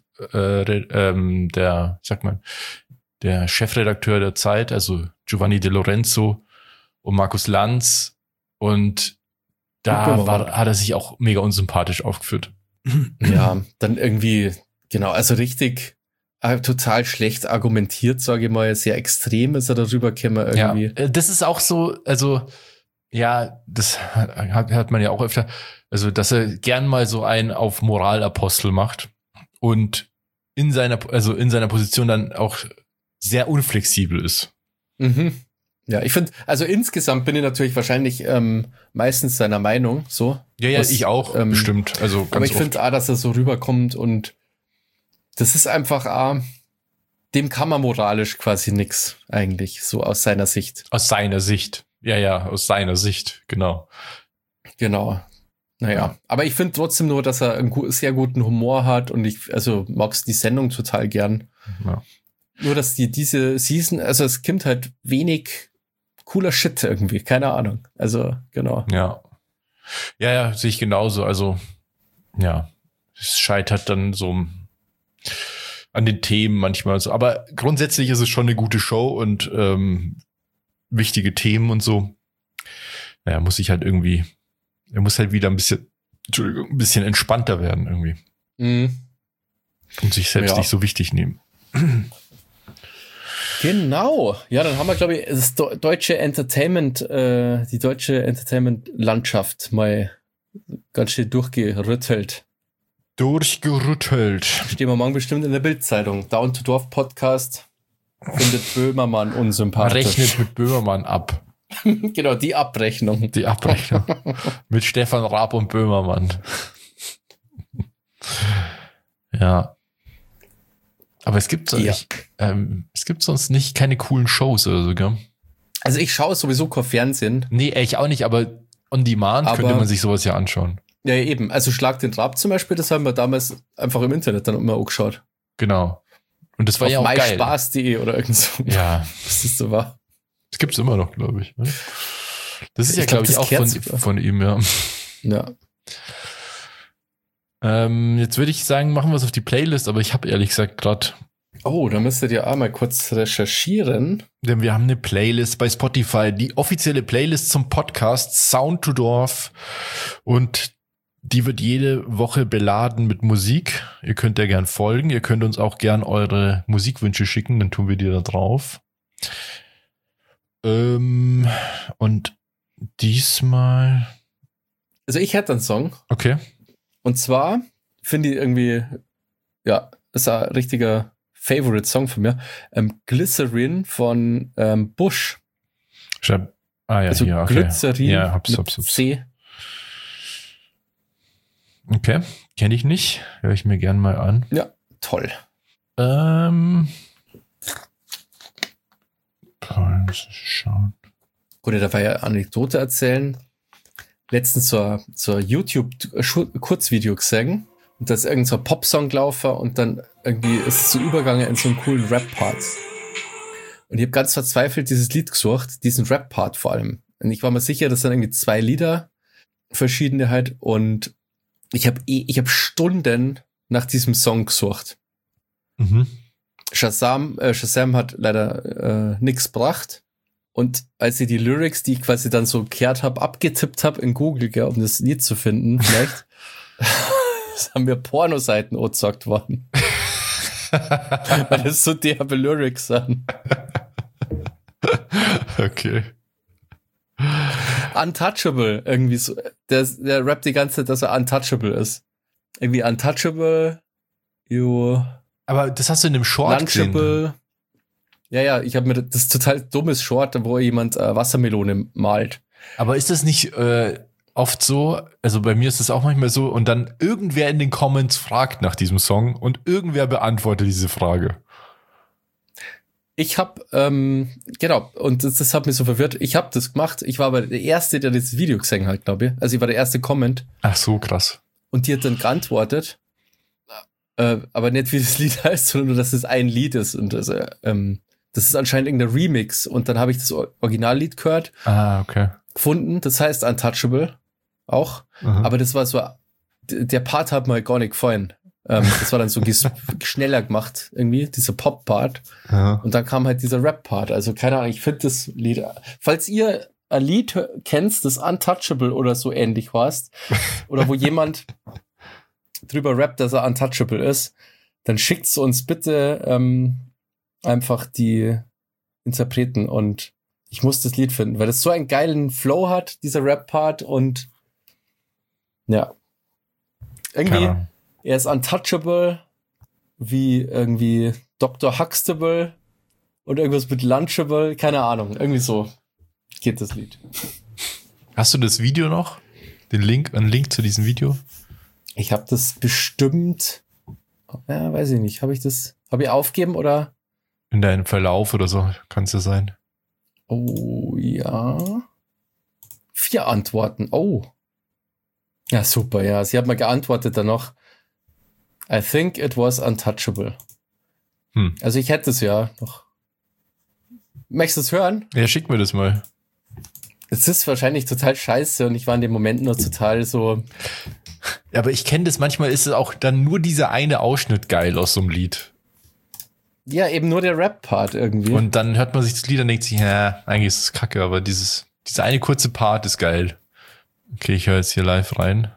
der Chefredakteur der Zeit, also Giovanni De Lorenzo und Markus Lanz. Und da hat er sich auch mega unsympathisch aufgeführt. Ja, dann irgendwie, genau, also richtig total schlecht argumentiert, sage ich mal, sehr extrem ist er darüber gekommen irgendwie. Ja, das ist auch so, also ja, das hat man ja auch öfter, also dass er gern mal so einen auf Moralapostel macht und in seiner Position dann auch sehr unflexibel ist. Mhm. Ja, ich finde, also insgesamt bin ich natürlich wahrscheinlich meistens seiner Meinung, so. Ja, ich auch, bestimmt. Also ganz aber ich finde auch, dass er so rüberkommt und das ist einfach, dem kann man moralisch quasi nix eigentlich, so aus seiner Sicht. Aus seiner Sicht. Ja, aus seiner Sicht, genau. Genau. Naja, aber ich finde trotzdem nur, dass er einen sehr guten Humor hat und ich mag die Sendung total gern. Ja. Nur, dass diese Season, also es kommt halt wenig cooler Shit irgendwie, keine Ahnung. Also, genau. Ja. Ja, sehe ich genauso. Also, ja, es scheitert dann so an den Themen manchmal so. Aber grundsätzlich ist es schon eine gute Show und wichtige Themen und so. Naja, er muss halt wieder ein bisschen entspannter werden irgendwie. Mhm. Und sich selbst nicht so wichtig nehmen. Genau. Ja, dann haben wir, glaube ich, das deutsche Entertainment, die deutsche Entertainment-Landschaft mal ganz schön durchgerüttelt. Stehen wir morgen bestimmt in der Bild-Zeitung. Down to Dorf Podcast findet Böhmermann unsympathisch. Rechnet mit Böhmermann ab. Genau, die Abrechnung. Die Abrechnung. Mit Stefan Raab und Böhmermann. Ja. Aber es gibt sonst nicht keine coolen Shows oder so, gell? Also ich schaue sowieso kein Fernsehen. Nee, ich auch nicht, aber on demand könnte man sich sowas ja anschauen. Ja, eben. Also Schlag den Raab zum Beispiel, das haben wir damals einfach im Internet dann immer angeschaut. Genau. Und das war ja auch geil. myspaß.de oder irgend so. Ja. Was das so war. Das gibt's immer noch, glaube ich. Ne? Das ist ja, glaube ich, auch von ihm, ja. Ja. Jetzt würde ich sagen, machen wir es auf die Playlist, aber ich habe ehrlich gesagt gerade. Oh, da müsstet ihr auch mal kurz recherchieren. Denn wir haben eine Playlist bei Spotify, die offizielle Playlist zum Podcast Sound to Dorf. Und die wird jede Woche beladen mit Musik. Ihr könnt ja gern folgen. Ihr könnt uns auch gern eure Musikwünsche schicken, dann tun wir die da drauf. Und diesmal. Also ich hätte einen Song. Okay. Und zwar finde ich irgendwie, ja, ist ein richtiger Favorite-Song von mir. Glycerin von Bush. Ja, also hier, okay. Glycerin Ja, hab's. C. Okay, kenne ich nicht. Höre ich mir gern mal an. Ja, toll. Schauen. Gut, ich darf ja eine Anekdote erzählen. Letztens zur YouTube-Kurzvideo gesehen. Und da ist irgend so ein Popsong gelaufen und dann irgendwie ist es so übergegangen in so einen coolen Rap-Part. Und ich habe ganz verzweifelt dieses Lied gesucht, diesen Rap-Part vor allem. Und ich war mir sicher, das sind irgendwie 2 Lieder, verschiedene halt. Und ich hab Stunden nach diesem Song gesucht. Mhm. Shazam hat leider nichts gebracht. Und als ich die Lyrics, die ich quasi dann so gehört habe, abgetippt habe in Google, gell, um das Lied zu finden, vielleicht, das haben mir Pornoseiten angezeigt worden. Weil das so derbe Lyrics sind. Okay. Untouchable, irgendwie so. Der rappt die ganze Zeit, dass er untouchable ist. Irgendwie untouchable, Aber das hast du in dem Short lunchable. gesehen. Ja, ich habe mir das total dummes Short, wo jemand Wassermelone malt. Aber ist das nicht oft so, also bei mir ist das auch manchmal so, und dann irgendwer in den Comments fragt nach diesem Song und irgendwer beantwortet diese Frage. Ich habe, genau, und das hat mich so verwirrt. Ich habe das gemacht. Ich war aber der Erste, der dieses Video gesehen hat, glaube ich. Also ich war der erste Comment. Ach so, krass. Und die hat dann geantwortet. Aber nicht, wie das Lied heißt, sondern nur, dass es ein Lied ist. Und das ist anscheinend irgendein Remix. Und dann habe ich das Originallied gehört. Ah, okay. Gefunden. Das heißt Untouchable auch. Mhm. Aber das war so, der Part hat mir gar nicht gefallen. Das war dann so schneller gemacht, irgendwie, dieser Pop-Part. Ja. Und dann kam halt dieser Rap-Part. Also keine Ahnung, ich finde das Lied, falls ihr ein Lied kennst, das Untouchable oder so ähnlich heißt, oder wo jemand drüber rappt, dass er untouchable ist, dann schickt's uns bitte einfach die Interpreten, und ich muss das Lied finden, weil das so einen geilen Flow hat, dieser Rap-Part, und ja, irgendwie, Ja. er ist untouchable, wie irgendwie Dr. Huxtable und irgendwas mit Lunchable, keine Ahnung, irgendwie so geht das Lied. Hast du das Video noch? Einen Link zu diesem Video? Ich habe das bestimmt, ja, weiß ich nicht, habe ich aufgeben oder? In deinem Verlauf oder so, kann es ja sein. Oh, ja. 4 Antworten, oh. Ja, super, ja, sie hat mal geantwortet dann noch, I think it was untouchable. Also ich hätte es ja noch. Möchtest du es hören? Ja, schick mir das mal. Es ist wahrscheinlich total scheiße und ich war in dem Moment nur total so. Ja, aber ich kenne das, manchmal ist es auch dann nur dieser eine Ausschnitt geil aus so einem Lied. Ja, eben nur der Rap-Part irgendwie. Und dann hört man sich das Lied und denkt sich, ja, eigentlich ist es kacke, aber dieser eine kurze Part ist geil. Okay, ich höre jetzt hier live rein.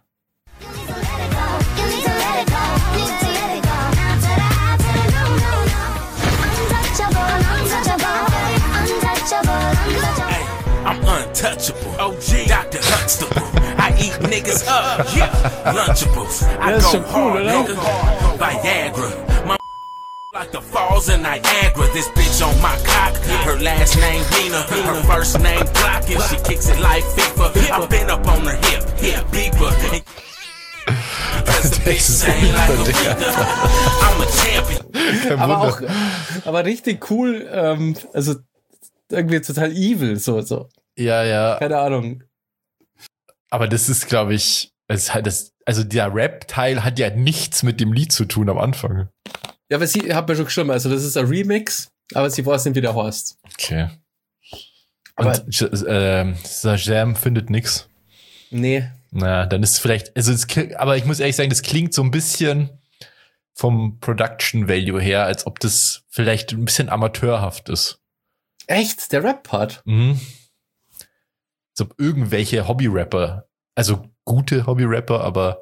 I'm untouchable. OG, Dr. Huxtable. I eat niggas up. Yeah, Lunchables. I Das ist go schon cool, hard, oder? nigga. Viagra. My like the falls in Niagara. This bitch on my cock. Her last name Nina. Her first name Glock. And she kicks it like FIFA. I've been up on her hip. Beeper. I'm a champion. aber auch, aber richtig cool, also irgendwie total evil, so. Ja. Keine Ahnung. Aber das ist, glaube ich, also der Rap-Teil hat ja nichts mit dem Lied zu tun am Anfang. Ja, aber sie hat mir schon geschrieben, also das ist ein Remix, aber sie weiß nicht, wie der heißt. Okay. Aber- Und Shazam findet nix. Nee. Na, dann ist es vielleicht, aber ich muss ehrlich sagen, das klingt so ein bisschen vom Production Value her, als ob das vielleicht ein bisschen amateurhaft ist. Echt? Der Rap-Part? Mhm. Als ob irgendwelche Hobby-Rapper, also gute Hobby-Rapper, aber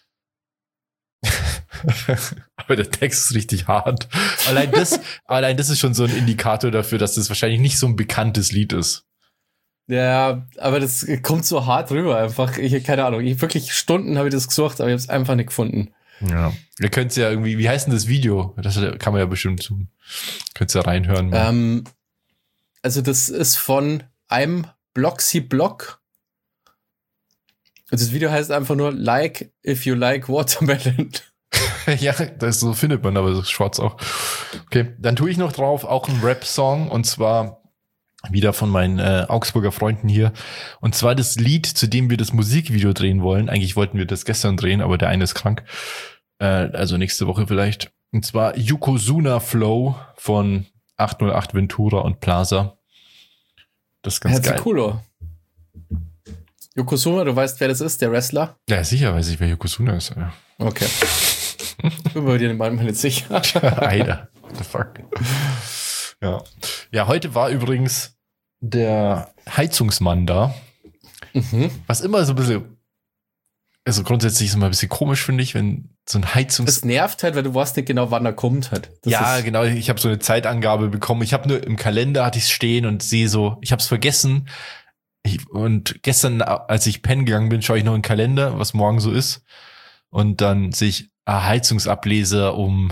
aber der Text ist richtig hart. Allein das ist schon so ein Indikator dafür, dass das wahrscheinlich nicht so ein bekanntes Lied ist. Ja, aber das kommt so hart rüber einfach. Keine Ahnung, wirklich Stunden habe ich das gesucht, aber ich habe es einfach nicht gefunden. Ja. Ihr könnt ja irgendwie, wie heißt denn das Video? Das kann man ja bestimmt tun. Könnt ihr reinhören. Also das ist von einem Bloxy-Blog. Und das Video heißt einfach nur Like if you like watermelon. Ja, so findet man aber so schwarz auch. Okay, dann tue ich noch drauf auch einen Rap-Song und zwar wieder von meinen Augsburger Freunden hier. Und zwar das Lied, zu dem wir das Musikvideo drehen wollen. Eigentlich wollten wir das gestern drehen, aber der eine ist krank. Also nächste Woche vielleicht. Und zwar Yokozuna Flow von 808 Ventura und Plaza. Das ist ganz geil. Cool. Yokozuna, du weißt, wer das ist, der Wrestler? Ja, sicher weiß ich, wer Yokozuna ist. Ja. Okay. Ich bin bei dir manchmal nicht sicher. Alter, what the fuck. Ja. Ja, heute war übrigens der Heizungsmann da. Was immer so ein bisschen, also grundsätzlich ist es immer ein bisschen komisch, finde ich, wenn so ein Das nervt halt, weil du weißt nicht genau, wann er kommt halt. Genau, ich habe so eine Zeitangabe bekommen. Ich habe nur im Kalender hatte ich es stehen und sehe so, ich habe es vergessen. Und gestern, als ich pennen gegangen bin, schaue ich noch in den Kalender, was morgen so ist. Und dann sehe ich Heizungsablese um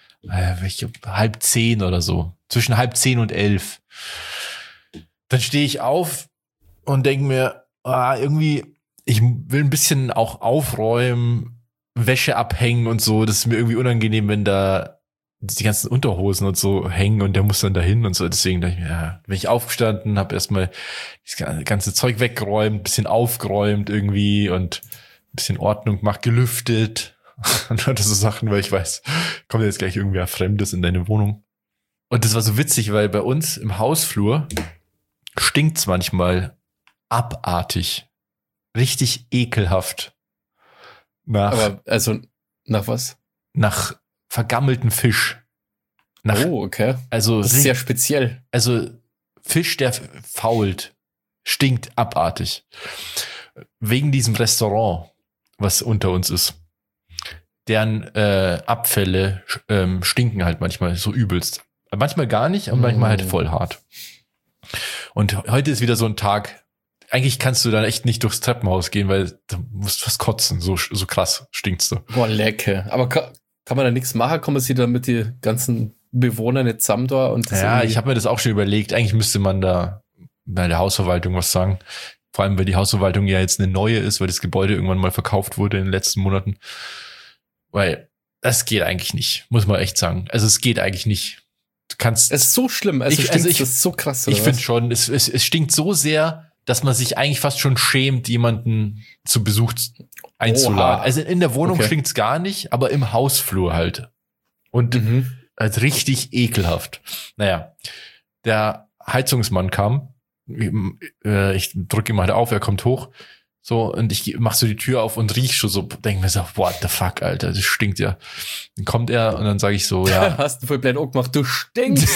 9:30 oder so. Zwischen 9:30 und 11. Dann stehe ich auf und denke mir, irgendwie, ich will ein bisschen auch aufräumen, Wäsche abhängen und so. Das ist mir irgendwie unangenehm, wenn da die ganzen Unterhosen und so hängen und der muss dann dahin und so. Deswegen dachte ich mir, bin ich aufgestanden, habe erstmal das ganze Zeug weggeräumt, bisschen aufgeräumt irgendwie und ein bisschen Ordnung gemacht, gelüftet und hatte so Sachen, weil ich weiß, kommt jetzt gleich irgendwer Fremdes in deine Wohnung. Und das war so witzig, weil bei uns im Hausflur stinkt's manchmal abartig. Richtig ekelhaft. Aber, also, nach was? Nach vergammelten Fisch. Okay. Also das ist sehr speziell. Also Fisch, der fault, stinkt abartig. Wegen diesem Restaurant, was unter uns ist. Deren Abfälle stinken halt manchmal so übelst. Manchmal gar nicht, aber manchmal halt voll hart. Und heute ist wieder so ein Tag, eigentlich kannst du dann echt nicht durchs Treppenhaus gehen, weil du musst fast kotzen, so krass stinkst du. Boah, lecker. Aber kann man da nichts machen? Kommen sie da mit die ganzen Bewohner nicht zusammen da? Und das ich habe mir das auch schon überlegt. Eigentlich müsste man da bei der Hausverwaltung was sagen. Vor allem, weil die Hausverwaltung ja jetzt eine neue ist, weil das Gebäude irgendwann mal verkauft wurde in den letzten Monaten. Weil das geht eigentlich nicht, muss man echt sagen. Also es geht eigentlich nicht. Du kannst. Es ist so schlimm. Das ist so krass. Ich finde schon, es stinkt so sehr, dass man sich eigentlich fast schon schämt, jemanden zu Besuch einzuladen. Also in der Wohnung stinkt's gar nicht, aber im Hausflur halt. Und halt richtig ekelhaft. Naja, der Heizungsmann kam. Ich drücke ihm halt auf, er kommt hoch. So, und ich mach so die Tür auf und riech schon so, denk mir so, what the fuck, Alter, das stinkt ja. Dann kommt er und dann sage ich so, ja. Hast du voll blöd auch gemacht, du stinkst.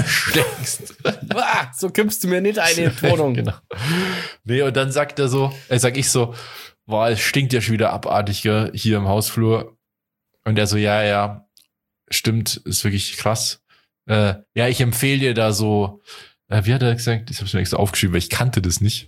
So kommst du mir nicht eine in die Wohnung. Genau. Nee, und dann sag ich so, boah, es stinkt ja schon wieder abartig hier im Hausflur. Und er so, ja, stimmt, ist wirklich krass. Ja, ich empfehle dir da so, wie hat er gesagt? Ich habe es mir extra aufgeschrieben, weil ich kannte das nicht.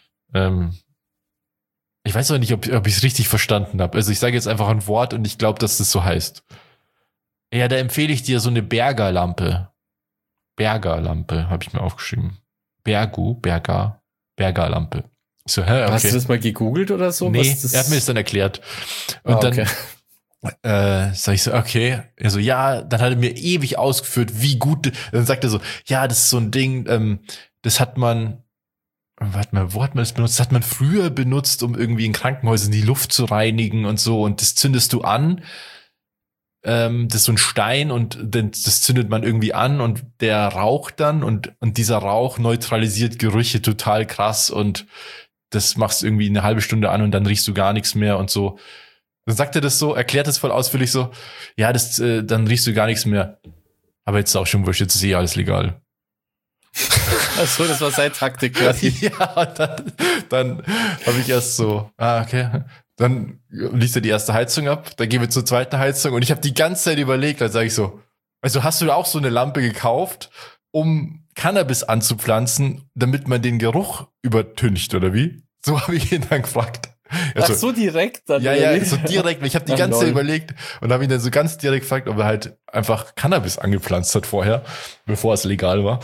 Ich weiß auch nicht, ob ich es richtig verstanden habe. Also ich sage jetzt einfach ein Wort und ich glaube, dass das so heißt. Ja, da empfehle ich dir so eine Bergerlampe. Bergerlampe, habe ich mir aufgeschrieben. Bergerlampe. Ich so, okay. Hast du das mal gegoogelt oder so? Nee, er hat mir das dann erklärt. Und dann sag ich so, okay. Er so, ja, dann hat er mir ewig ausgeführt, wie gut. Dann sagt er so, ja, das ist so ein Ding, das hat man. Warte mal, wo hat man das benutzt? Das hat man früher benutzt, um irgendwie in Krankenhäusern die Luft zu reinigen und so. Und das zündest du an. Das ist so ein Stein und das zündet man irgendwie an und der raucht dann und dieser Rauch neutralisiert Gerüche total krass und das machst du irgendwie eine halbe Stunde an und dann riechst du gar nichts mehr und so. Dann sagt er das so, erklärt das voll ausführlich so, ja, dann riechst du gar nichts mehr. Aber jetzt ist auch schon wurscht, jetzt ist eh alles legal. Achso, das war seine Taktik quasi. Ja, dann habe ich erst so, okay. Dann liest er die erste Heizung ab, dann gehen wir zur zweiten Heizung und ich habe die ganze Zeit überlegt, dann sage ich so, also hast du auch so eine Lampe gekauft, um Cannabis anzupflanzen, damit man den Geruch übertüncht, oder wie? So habe ich ihn dann gefragt. Also, Ach, so direkt dann. ja, so direkt. Ich habe die ganze Zeit lol. überlegt und habe ihn dann so ganz direkt gefragt, ob er halt einfach Cannabis angepflanzt hat vorher, bevor es legal war.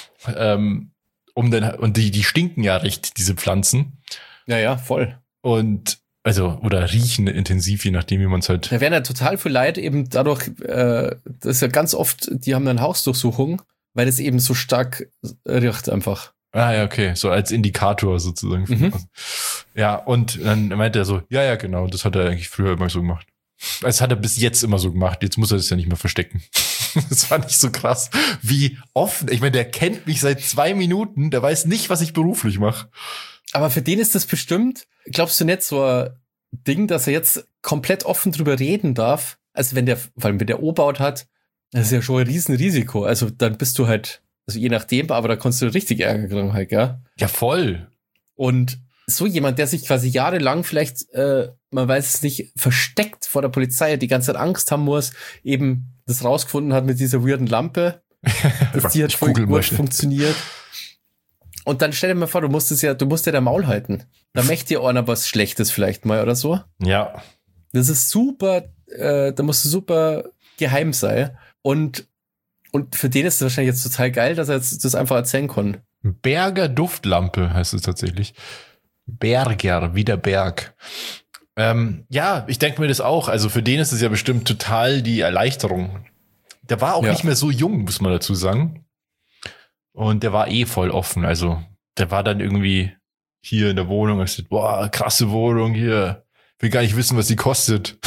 Und die stinken ja recht, diese Pflanzen. Ja, voll. Und oder riechen intensiv, je nachdem, wie man es halt. Da werden ja total viel Leute eben dadurch, das ist ja ganz oft, die haben eine Hausdurchsuchung, weil das eben so stark riecht einfach. Ah ja, okay, so als Indikator sozusagen. Ja, und dann meinte er so, ja, genau, das hat er eigentlich früher immer so gemacht. Das hat er bis jetzt immer so gemacht, jetzt muss er das ja nicht mehr verstecken. Das fand ich so krass, wie offen, ich meine, der kennt mich seit 2 Minuten, der weiß nicht, was ich beruflich mache. Aber für den ist das bestimmt, glaubst du nicht, so ein Ding, dass er jetzt komplett offen drüber reden darf? Also vor allem wenn der O-Baut hat, das ist ja schon ein Riesenrisiko. Also dann bist du halt, also je nachdem, aber da kannst du richtig Ärger kriegen halt, gell? Ja, voll. Und so jemand, der sich quasi jahrelang vielleicht, man weiß es nicht, versteckt vor der Polizei, die ganze Zeit Angst haben muss, eben das rausgefunden hat mit dieser weirden Lampe, dass die halt voll gut funktioniert. Und dann stell dir mal vor, du musst dir dein Maul halten. Da möchte dir einer was Schlechtes vielleicht mal oder so. Ja. Das ist super, da musst du super geheim sein. Und für den ist es wahrscheinlich jetzt total geil, dass er jetzt das einfach erzählen kann. Berger Duftlampe heißt es tatsächlich. Berger, wie der Berg. Ja, ich denke mir das auch. Also für den ist es ja bestimmt total die Erleichterung. Der war auch nicht mehr so jung, muss man dazu sagen. Und der war voll offen. Also der war dann irgendwie hier in der Wohnung und gesagt, boah, krasse Wohnung hier. Will gar nicht wissen, was die kostet.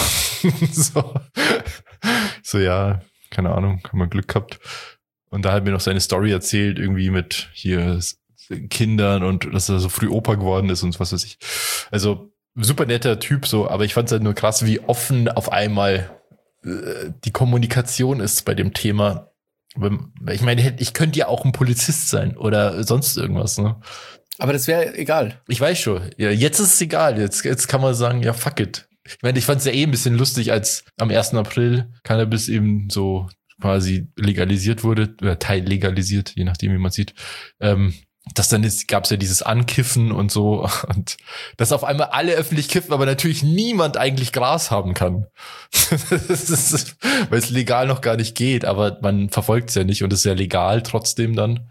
So, ja, keine Ahnung, haben wir Glück gehabt. Und da hat mir noch seine Story erzählt, irgendwie mit hier Kindern und dass er so früh Opa geworden ist und was weiß ich. Also super netter Typ so, aber ich fand es halt nur krass, wie offen auf einmal die Kommunikation ist bei dem Thema. Ich meine, ich könnte ja auch ein Polizist sein oder sonst irgendwas, ne? Aber das wäre egal. Ich weiß schon. Ja, jetzt ist es egal. Jetzt kann man sagen, ja, fuck it. Ich meine, ich fand es ja ein bisschen lustig, als am 1. April Cannabis eben so quasi legalisiert wurde, oder teillegalisiert, je nachdem, wie man sieht. Dass dann gab es ja dieses Ankiffen und so und dass auf einmal alle öffentlich kiffen, aber natürlich niemand eigentlich Gras haben kann. Weil es legal noch gar nicht geht, aber man verfolgt es ja nicht und es ist ja legal trotzdem dann.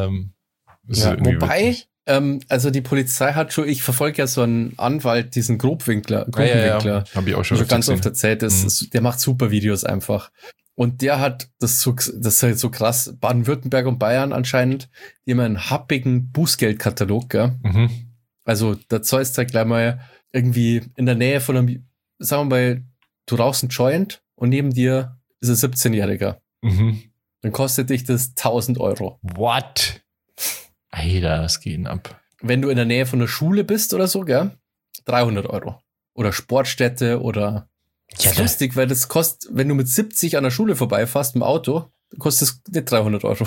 Wobei, also die Polizei hat schon, ich verfolge ja so einen Anwalt, diesen Gruppenwinkler. Ja. Habe ich auch schon ganz oft erzählt, der macht super Videos einfach. Und der hat, das ist halt so krass, Baden-Württemberg und Bayern anscheinend, die haben einen happigen Bußgeldkatalog, gell? Mhm. Also da zahlst du halt gleich mal irgendwie in der Nähe von einem, sagen wir mal, du rauchst einen Joint und neben dir ist ein 17-Jähriger. Mhm. Dann kostet dich das 1.000 Euro. What? Alter, das geht ab. Wenn du in der Nähe von der Schule bist oder so, gell? 300 Euro. Oder Sportstätte oder... Das ist lustig, weil das kostet, wenn du mit 70 an der Schule vorbeifährst im Auto, kostet es nicht 300 Euro.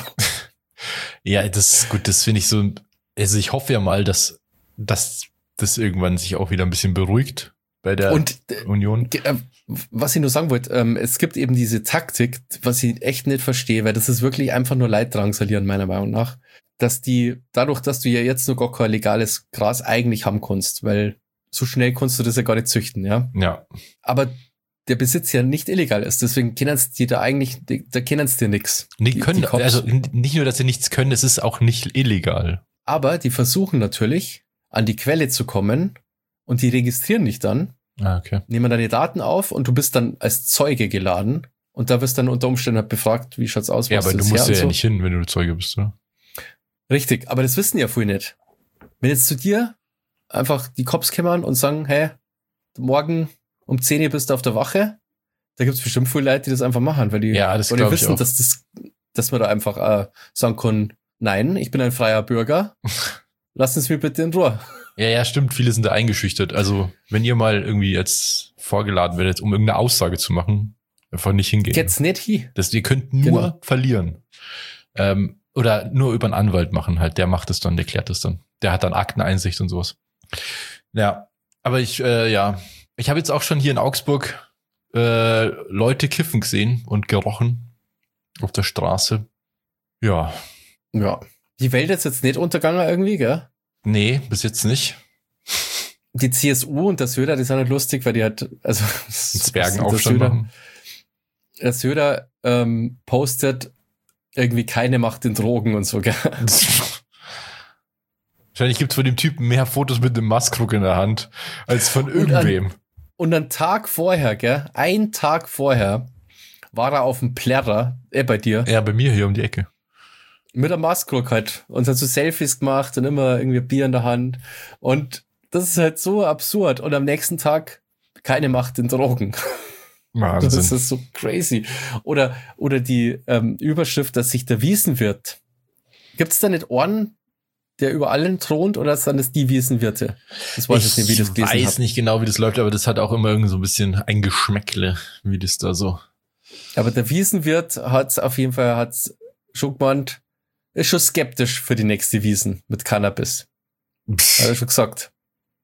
Ja, das ist gut, das finde ich so, also ich hoffe ja mal, dass das irgendwann sich auch wieder ein bisschen beruhigt bei der Union. Was ich nur sagen wollte, es gibt eben diese Taktik, was ich echt nicht verstehe, weil das ist wirklich einfach nur Leiddrangsalieren, meiner Meinung nach, dass dadurch, dass du ja jetzt noch gar kein legales Gras eigentlich haben kannst, weil so schnell kannst du das ja gar nicht züchten, ja? Ja. Aber der Besitz ja nicht illegal ist, deswegen kennen sie die da eigentlich, da kennen sie dir nichts. Die können, also nicht nur, dass sie nichts können, es ist auch nicht illegal. Aber die versuchen natürlich, an die Quelle zu kommen und die registrieren dich dann, nehmen deine Daten auf und du bist dann als Zeuge geladen und da wirst dann unter Umständen halt befragt, wie schaut's aus? Ja, aber du musst ja nicht hin, wenn du Zeuge bist, oder? Richtig, aber das wissen ja viele nicht. Wenn jetzt zu dir einfach die Cops kümmern und sagen, hey, morgen um 10 Uhr bist du auf der Wache, da gibt's bestimmt viele Leute, die das einfach machen, weil die wissen, dass man da einfach sagen kann, nein, ich bin ein freier Bürger, lass uns mir bitte in Ruhe. Ja, stimmt, viele sind da eingeschüchtert. Also, wenn ihr mal irgendwie jetzt vorgeladen werdet, um irgendeine Aussage zu machen, einfach nicht hingehen. Geht's nicht hin. Ihr könnt nur verlieren. Oder nur über einen Anwalt machen halt, der macht es dann, der klärt es dann. Der hat dann Akteneinsicht und sowas. Ja, aber ich habe jetzt auch schon hier in Augsburg Leute kiffen gesehen und gerochen auf der Straße. Ja, Ja. Die Welt ist jetzt nicht untergegangen irgendwie, gell? Nee, bis jetzt nicht. Die CSU und der Söder, die sind halt lustig, weil die halt, also Zwergenaufstand machen. Der Söder postet irgendwie keine Macht in Drogen und so, gell? Wahrscheinlich gibt es von dem Typen mehr Fotos mit einem Maskrock in der Hand, als von irgendwem. Und einen Tag vorher, gell? Einen Tag vorher war er auf dem Plärrer, bei dir. Ja, bei mir hier um die Ecke. Mit der Maskrock halt. Und hat so Selfies gemacht und immer irgendwie Bier in der Hand. Und das ist halt so absurd. Und am nächsten Tag keine Macht in Drogen. Wahnsinn. Das ist so crazy. Oder die Überschrift, dass sich der Wiesenwirt. Gibt es da nicht Orden, der über allen thront, oder sind das die Wiesenwirte? Das weiß ich nicht, wie das gelesen habe. Ich weiß nicht genau, wie das läuft, aber das hat auch immer irgendwie so ein bisschen ein Geschmäckle, wie das da so. Aber der Wiesenwirt hat's auf jeden Fall schon gemeint, ist schon skeptisch für die nächste Wiesen mit Cannabis. Hat er schon gesagt.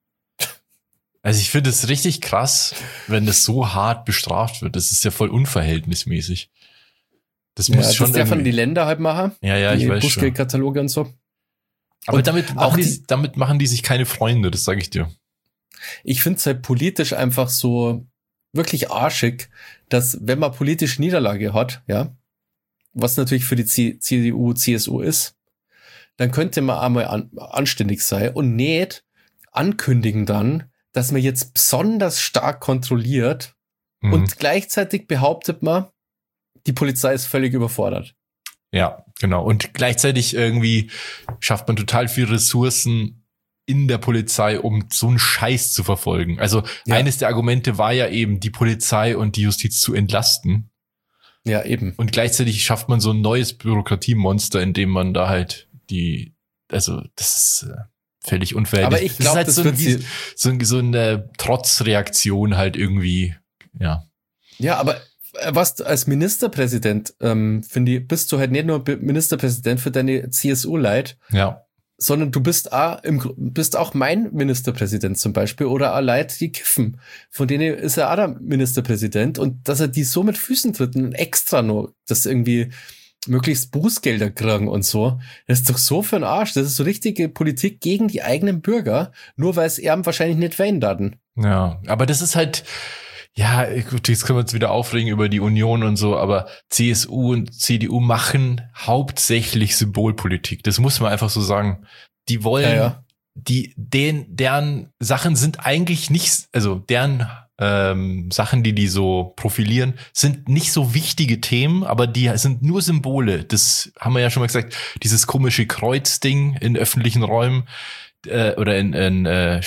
Also ich finde es richtig krass, wenn das so hart bestraft wird. Das ist ja voll unverhältnismäßig. Das muss schon. Das darf von die Länder halt machen. Ja, ich weiß schon. Bußgeldkataloge und so. Aber damit machen die sich keine Freunde, das sage ich dir. Ich finde es halt politisch einfach so wirklich arschig, dass wenn man politische Niederlage hat, ja, was natürlich für die CDU, CSU ist, dann könnte man einmal anständig sein und nicht ankündigen dann, dass man jetzt besonders stark kontrolliert und gleichzeitig behauptet man, die Polizei ist völlig überfordert. Ja, genau. Und gleichzeitig irgendwie schafft man total viele Ressourcen in der Polizei, um so einen Scheiß zu verfolgen. Also eines der Argumente war ja eben, die Polizei und die Justiz zu entlasten. Ja, eben. Und gleichzeitig schafft man so ein neues Bürokratiemonster, indem man da halt das ist völlig unverhältnismäßig. Aber ich glaube, das ist halt so eine Trotzreaktion halt irgendwie, ja. Ja, aber was als Ministerpräsident, finde ich, bist du halt nicht nur Ministerpräsident für deine CSU-Leute, sondern du bist auch mein Ministerpräsident zum Beispiel oder auch Leute, die kiffen. Von denen ist er auch der Ministerpräsident und dass er die so mit Füßen tritt und extra noch, dass irgendwie möglichst Bußgelder kriegen und so. Das ist doch so für ein Arsch. Das ist so richtige Politik gegen die eigenen Bürger, nur weil es ihm wahrscheinlich nicht wählen werden. Ja, aber das ist halt, ja, gut, jetzt können wir uns wieder aufregen über die Union und so, aber CSU und CDU machen hauptsächlich Symbolpolitik. Das muss man einfach so sagen. Die wollen, deren Sachen sind eigentlich nicht, also deren Sachen, die so profilieren, sind nicht so wichtige Themen, aber die sind nur Symbole. Das haben wir ja schon mal gesagt. Dieses komische Kreuzding in öffentlichen Räumen oder in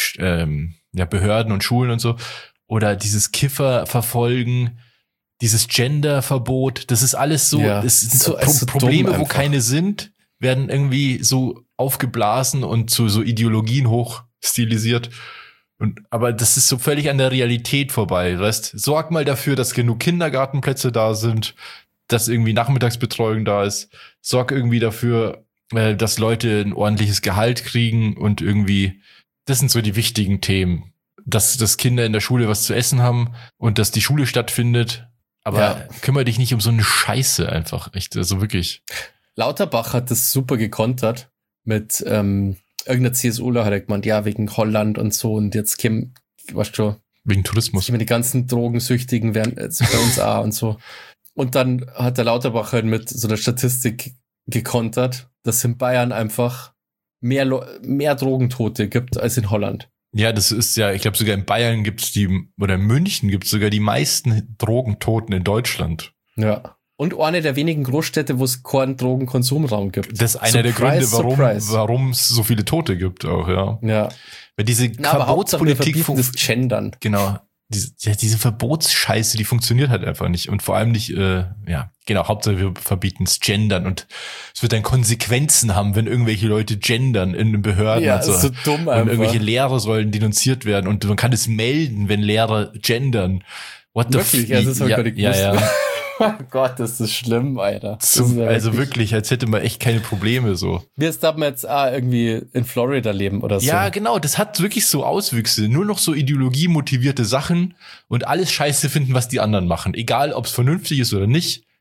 Behörden und Schulen und so. Oder dieses Kifferverfolgen, dieses Genderverbot, das ist alles so, es sind so Probleme, wo keine sind, werden irgendwie so aufgeblasen und zu so Ideologien hochstilisiert. Aber das ist so völlig an der Realität vorbei, weißt? Sorg mal dafür, dass genug Kindergartenplätze da sind, dass irgendwie Nachmittagsbetreuung da ist. Sorg irgendwie dafür, dass Leute ein ordentliches Gehalt kriegen und irgendwie, das sind so die wichtigen Themen. Dass Kinder in der Schule was zu essen haben und dass die Schule stattfindet. Aber kümmere dich nicht um so eine Scheiße einfach. Echt, also wirklich. Lauterbach hat das super gekontert mit irgendeiner CSUler hat er gemeint, ja, wegen Holland und so und jetzt kämen, weißt du, wegen Tourismus. Die ganzen Drogensüchtigen werden jetzt bei uns auch und so. Und dann hat der Lauterbach halt mit so einer Statistik gekontert, dass es in Bayern einfach mehr Drogentote gibt als in Holland. Ja, das ist ja, ich glaube sogar in Bayern oder in München gibt es sogar die meisten Drogentoten in Deutschland. Ja. Und eine der wenigen Großstädte, wo es keinen Drogenkonsumraum gibt. Das ist einer der Gründe, warum es so viele Tote gibt auch, ja. Ja. Weil diese Verbotspolitik das Gendern. Genau. Diese Verbotsscheiße, die funktioniert halt einfach nicht. Und vor allem nicht, Hauptsache wir verbieten es Gendern. Und es wird dann Konsequenzen haben, wenn irgendwelche Leute gendern in den Behörden und so. Ist so dumm einfach. Und irgendwelche Lehrer sollen denunziert werden. Und man kann es melden, wenn Lehrer gendern. What the fuck? Ja, das hab ich gar nicht gewusst. Ja. Oh Gott, das ist schlimm, Alter. Also wirklich, als hätte man echt keine Probleme so. Wir darf man jetzt irgendwie in Florida leben oder so. Ja, genau, das hat wirklich so Auswüchse. Nur noch so ideologiemotivierte Sachen und alles Scheiße finden, was die anderen machen. Egal, ob es vernünftig ist oder nicht.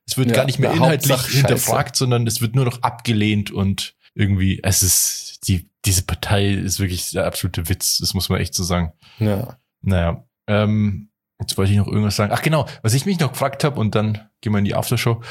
Es wird Ja, gar nicht mehr der inhaltlich Hauptsache hinterfragt, sondern es wird nur noch abgelehnt und irgendwie, diese Partei ist wirklich der absolute Witz, das muss man echt so sagen. Ja. Naja, jetzt wollte ich noch irgendwas sagen. Ach genau, was ich mich noch gefragt habe und dann gehen wir in die Aftershow,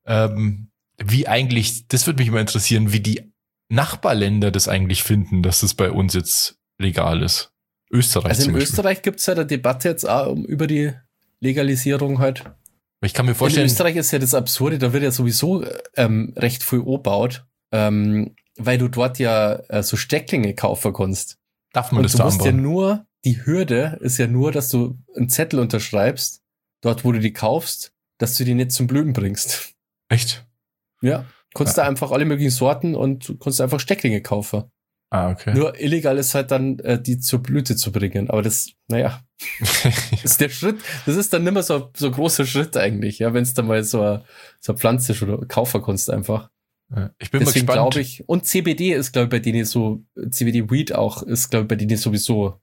wie eigentlich, das würde mich immer interessieren, wie die Nachbarländer das eigentlich finden, dass das bei uns jetzt legal ist. Österreich Also in zum Beispiel. Österreich gibt es ja eine Debatte jetzt auch über die Legalisierung halt. Ich kann mir In vorstellen, Österreich ist ja das Absurde, da wird ja sowieso recht viel angebaut, weil du dort ja so Stecklinge kaufen kannst. darf man Und das du da musst ja anbauen? nur, die Hürde ist ja nur, dass du einen Zettel unterschreibst, dort wo du die kaufst, dass du die nicht zum Blühen bringst. Echt? Ja. Kannst da einfach alle möglichen Sorten und du kannst einfach Stecklinge kaufen. Ah, okay. Nur illegal ist halt dann, die zur Blüte zu bringen. Aber das, naja, ist der Schritt, das ist dann nicht mehr so ein großer Schritt eigentlich, ja, wenn es dann mal so eine Pflanze ist oder kaufen kannst einfach. Ich bin mal Deswegen gespannt. glaube ich, und CBD ist, glaube ich, bei denen so, CBD-Weed auch, ist, glaube ich, bei denen sowieso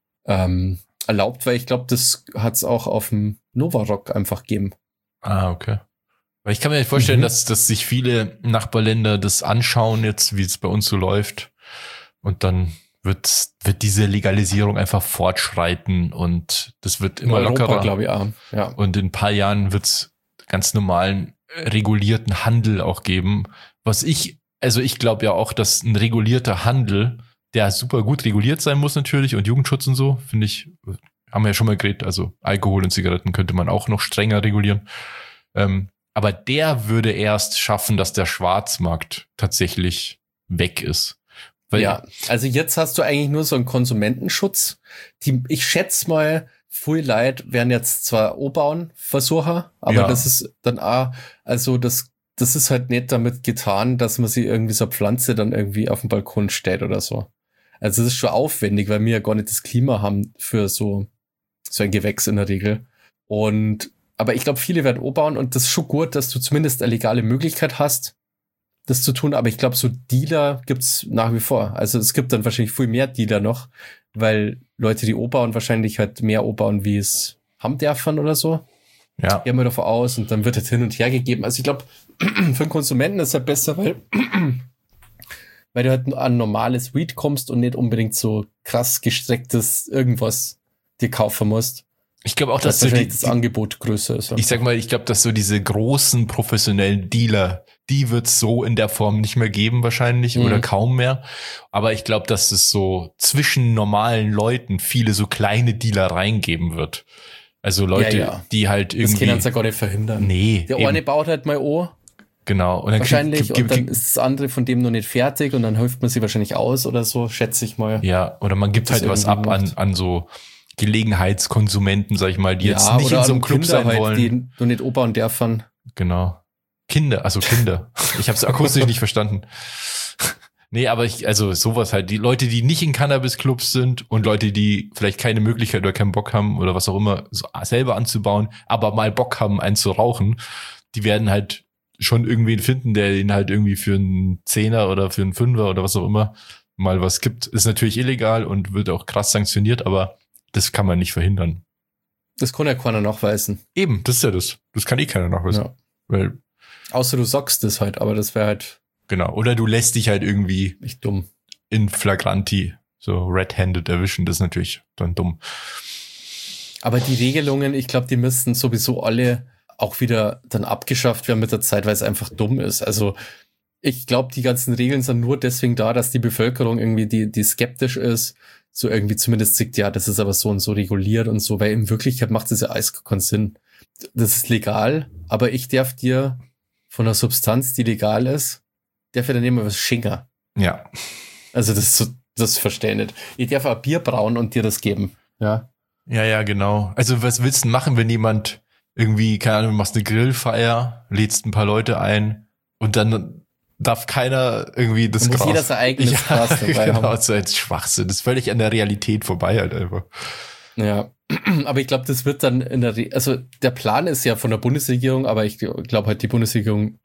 erlaubt, weil ich glaube, das hat es auch auf dem Novarock einfach gegeben. Ah, okay. Weil ich kann mir nicht vorstellen, Mhm. dass sich viele Nachbarländer das anschauen jetzt, wie es bei uns so läuft. Und dann wird diese Legalisierung einfach fortschreiten und das wird immer lockerer. glaube ich auch. Ja. Und in ein paar Jahren wird es ganz normalen regulierten Handel auch geben. Ich glaube ja auch, dass ein regulierter Handel, der super gut reguliert sein muss natürlich und Jugendschutz und so, finde ich, haben wir ja schon mal geredet, also Alkohol und Zigaretten könnte man auch noch strenger regulieren. Aber der würde erst schaffen, dass der Schwarzmarkt tatsächlich weg ist. Weil Ja, also jetzt hast du eigentlich nur so einen Konsumentenschutz. Ich schätze mal, viel Leute werden jetzt zwar anbauen, Versucher, aber Ja. das ist dann auch, also das ist halt nicht damit getan, dass man sich irgendwie so eine Pflanze dann irgendwie auf den Balkon stellt oder so. Also das ist schon aufwendig, weil wir ja gar nicht das Klima haben für so ein Gewächs in der Regel. Aber ich glaube, viele werden anbauen und das ist schon gut, dass du zumindest eine legale Möglichkeit hast, das zu tun, aber ich glaube, so Dealer gibt's nach wie vor. Also es gibt dann wahrscheinlich viel mehr Dealer noch, weil Leute, die anbauen, wahrscheinlich halt mehr anbauen, wie es haben dürfen oder so. ja. Gehen wir davon aus und dann wird das hin und her gegeben. Also ich glaube, für den Konsumenten ist es halt besser, weil du halt an normales Weed kommst und nicht unbedingt so krass gestrecktes irgendwas dir kaufen musst. Ich glaube auch, Dass dass so wahrscheinlich das Angebot größer ist. ich glaube, dass so diese großen professionellen Dealer, die wird es so in der Form nicht mehr geben wahrscheinlich oder kaum mehr. Aber ich glaube, dass es so zwischen normalen Leuten viele so kleine Dealer reingeben wird. Also Leute, Ja. die halt das irgendwie... können sie ja gar nicht verhindern. Nee, Der eben, eine baut halt mal an, genau. Und dann wahrscheinlich, und dann ist das andere von dem noch nicht fertig und dann hilft man sie wahrscheinlich aus oder so, schätze ich mal. ja, oder man gibt das halt was ab irgendwie macht. an so Gelegenheitskonsumenten, sag ich mal, die jetzt nicht in so einem Club Kinder sein wollen. die noch nicht anbauen dürfen. Genau. Kinder. Ich habe es akustisch nicht verstanden. Nee, aber sowas halt. Die Leute, die nicht in Cannabis-Clubs sind und Leute, die vielleicht keine Möglichkeit oder keinen Bock haben oder was auch immer, so selber anzubauen, aber mal Bock haben, einen zu rauchen, die werden halt schon irgendwen finden, der ihnen halt irgendwie für einen Zehner oder für einen Fünfer oder was auch immer mal was gibt. Ist natürlich illegal und wird auch krass sanktioniert, aber das kann man nicht verhindern. Das kann ja keiner nachweisen. Eben, das ist ja das. Das kann eh keiner nachweisen. Ja. Weil, Außer du sagst es halt, aber das wäre halt genau. Oder du lässt dich halt irgendwie echt dumm. in flagranti so red-handed erwischen. Das ist natürlich dann dumm. Aber die Regelungen, ich glaube, die müssten sowieso alle auch wieder dann abgeschafft werden mit der Zeit, weil es einfach dumm ist. Also ich glaube, die ganzen Regeln sind nur deswegen da, dass die Bevölkerung irgendwie, die skeptisch ist, so irgendwie zumindest sagt, ja, das ist aber so und so reguliert und so, weil in Wirklichkeit macht das ja alles keinen Sinn. Das ist legal, aber ich darf dir von einer Substanz, die legal ist, darf ja dann immer was schenken. Ja. Also das verstehe ich nicht. Ich darf auch Bier brauen und dir das geben. Ja. Ja, genau. Also was willst du machen, wenn jemand irgendwie, keine Ahnung, machst eine Grillfeier, lädst ein paar Leute ein und dann darf keiner irgendwie das Da muss Gras. jeder sein eigenes Gras dabei genau, haben. das ist halt Schwachsinn. Das ist völlig an der Realität vorbei halt einfach. Ja, aber ich glaube, das wird dann also der Plan ist ja von der Bundesregierung, aber ich glaube halt, die Bundesregierung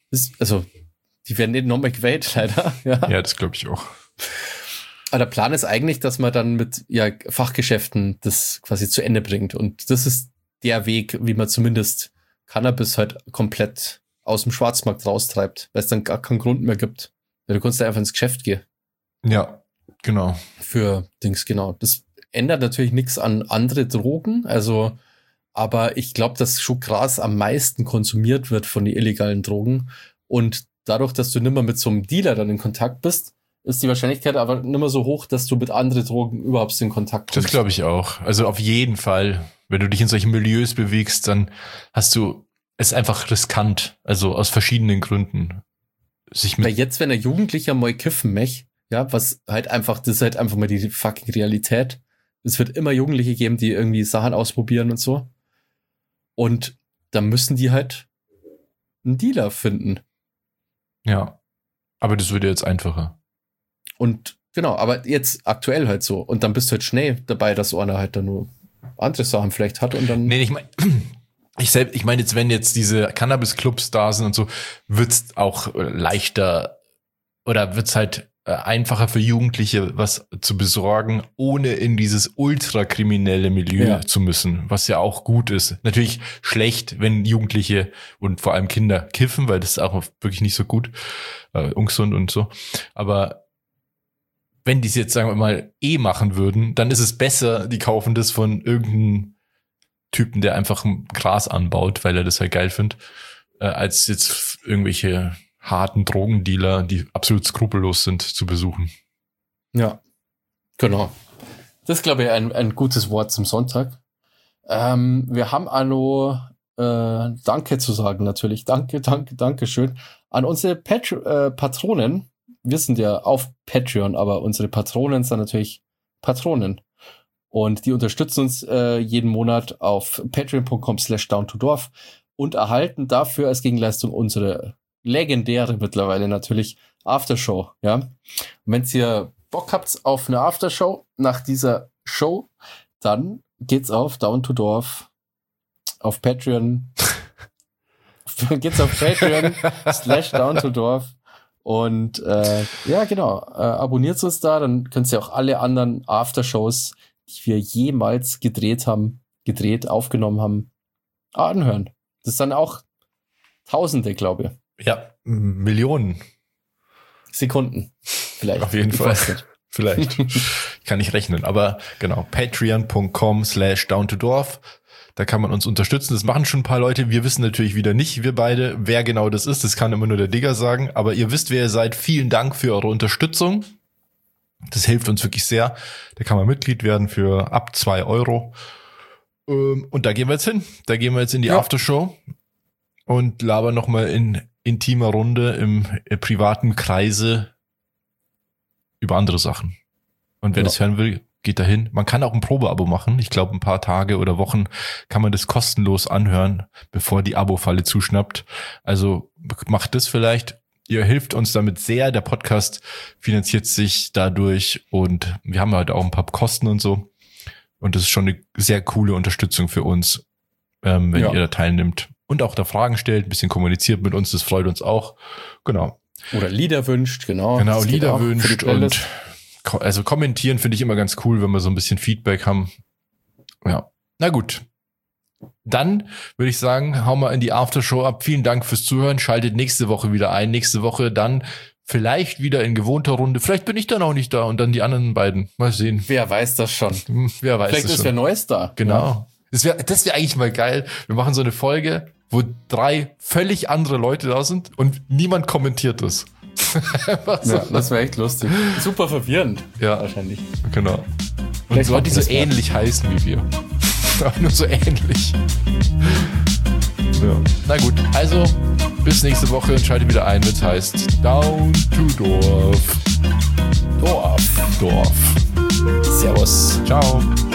die werden nicht nochmal gewählt, leider. Ja. Ja, das glaube ich auch. Aber der Plan ist eigentlich, dass man dann mit Fachgeschäften das quasi zu Ende bringt. Und das ist der Weg, wie man zumindest Cannabis halt komplett aus dem Schwarzmarkt raustreibt, weil es dann gar keinen Grund mehr gibt. Ja, du kannst ja einfach ins Geschäft gehen. Ja, genau. Für Dings, genau. Das ändert natürlich nichts an andere Drogen, also, aber ich glaube, dass schon Gras am meisten konsumiert wird von den illegalen Drogen und dadurch, dass du nicht mehr mit so einem Dealer dann in Kontakt bist, ist die Wahrscheinlichkeit aber nicht mehr so hoch, dass du mit anderen Drogen überhaupt in Kontakt kommst. Das glaube ich auch. Also auf jeden Fall, wenn du dich in solchen Milieus bewegst, dann hast du es einfach riskant, also aus verschiedenen Gründen. Weil jetzt, wenn ein Jugendlicher mal kiffen möchte, ja, was halt einfach, das ist halt einfach mal die fucking Realität. Es wird immer Jugendliche geben, die irgendwie Sachen ausprobieren und so. Und da müssen die halt einen Dealer finden. Ja, aber das wird jetzt einfacher. Und genau, aber jetzt aktuell halt so. Und dann bist du halt schnell dabei, dass einer halt dann nur andere Sachen vielleicht hat und dann... Nee, ich meine jetzt, wenn jetzt diese Cannabis-Clubs da sind und so, wird's auch leichter oder wird's halt einfacher für Jugendliche, was zu besorgen, ohne in dieses ultrakriminelle Milieu zu müssen, was ja auch gut ist. Natürlich schlecht, wenn Jugendliche und vor allem Kinder kiffen, weil das ist auch wirklich nicht so gut, ungesund und so. Aber wenn die es jetzt, sagen wir mal, machen würden, dann ist es besser, die kaufen das von irgendeinem Typen, der einfach Gras anbaut, weil er das halt geil findet, als jetzt irgendwelche harten Drogendealer, die absolut skrupellos sind, zu besuchen. Ja, genau. Das ist, glaube ich, ein gutes Wort zum Sonntag. Wir haben auch noch Danke zu sagen, natürlich. Danke schön an unsere Patronen. Wir sind ja auf Patreon, aber unsere Patronen sind natürlich Patronen. Und die unterstützen uns jeden Monat auf patreon.com/downtodorf und erhalten dafür als Gegenleistung unsere legendäre mittlerweile natürlich Aftershow. Ja? Und wenn ihr Bock habt auf eine Aftershow nach dieser Show, dann geht's auf Downtodorf auf Patreon. Geht's auf Patreon/downtodorf. Und ja, genau, abonniert uns da, dann könnt ihr auch alle anderen Aftershows, die wir jemals aufgenommen haben, anhören. Das sind auch Tausende, glaube ich. Ja, Millionen. Sekunden. Vielleicht. Auf jeden Fall. Vielleicht. Ich kann nicht rechnen, aber genau. Patreon.com/downtodorf. Da kann man uns unterstützen. Das machen schon ein paar Leute. Wir wissen natürlich wieder nicht, wir beide, wer genau das ist. Das kann immer nur der Digger sagen. Aber ihr wisst, wer ihr seid. Vielen Dank für eure Unterstützung. Das hilft uns wirklich sehr. Da kann man Mitglied werden für ab 2 €. Und da gehen wir jetzt hin. Da gehen wir jetzt in die Aftershow und labern nochmal in intimer Runde im privaten Kreise über andere Sachen. Und wer das hören will, geht dahin. Man kann auch ein Probeabo machen. Ich glaube, ein paar Tage oder Wochen kann man das kostenlos anhören, bevor die Abo-Falle zuschnappt. Also macht das vielleicht. Ihr hilft uns damit sehr. Der Podcast finanziert sich dadurch und wir haben halt auch ein paar Kosten und so. Und das ist schon eine sehr coole Unterstützung für uns, wenn ihr da teilnimmt. Und auch da Fragen stellt, ein bisschen kommuniziert mit uns, das freut uns auch. Genau. Oder Lieder wünscht, genau. Genau, Lieder wünscht und also kommentieren finde ich immer ganz cool, wenn wir so ein bisschen Feedback haben. Ja, na gut. Dann würde ich sagen, hauen wir in die Aftershow ab. Vielen Dank fürs Zuhören. Schaltet nächste Woche wieder ein. Nächste Woche dann vielleicht wieder in gewohnter Runde. Vielleicht bin ich dann auch nicht da und dann die anderen beiden. Mal sehen. Wer weiß das schon? Wer weiß vielleicht das ist schon. wer Neues da. Genau. Ja. Das wär eigentlich mal geil. Wir machen so eine Folge, wo 3 völlig andere Leute da sind und niemand kommentiert das. So. Ja, das wäre echt lustig. Super verwirrend. Ja, wahrscheinlich. Genau. Und Leute, die so ähnlich heißen wie wir. Auch nur so ähnlich. Ja. Na gut, also bis nächste Woche und schaltet wieder ein, wenn es heißt Down to Dorf. Dorf. Servus. Ciao.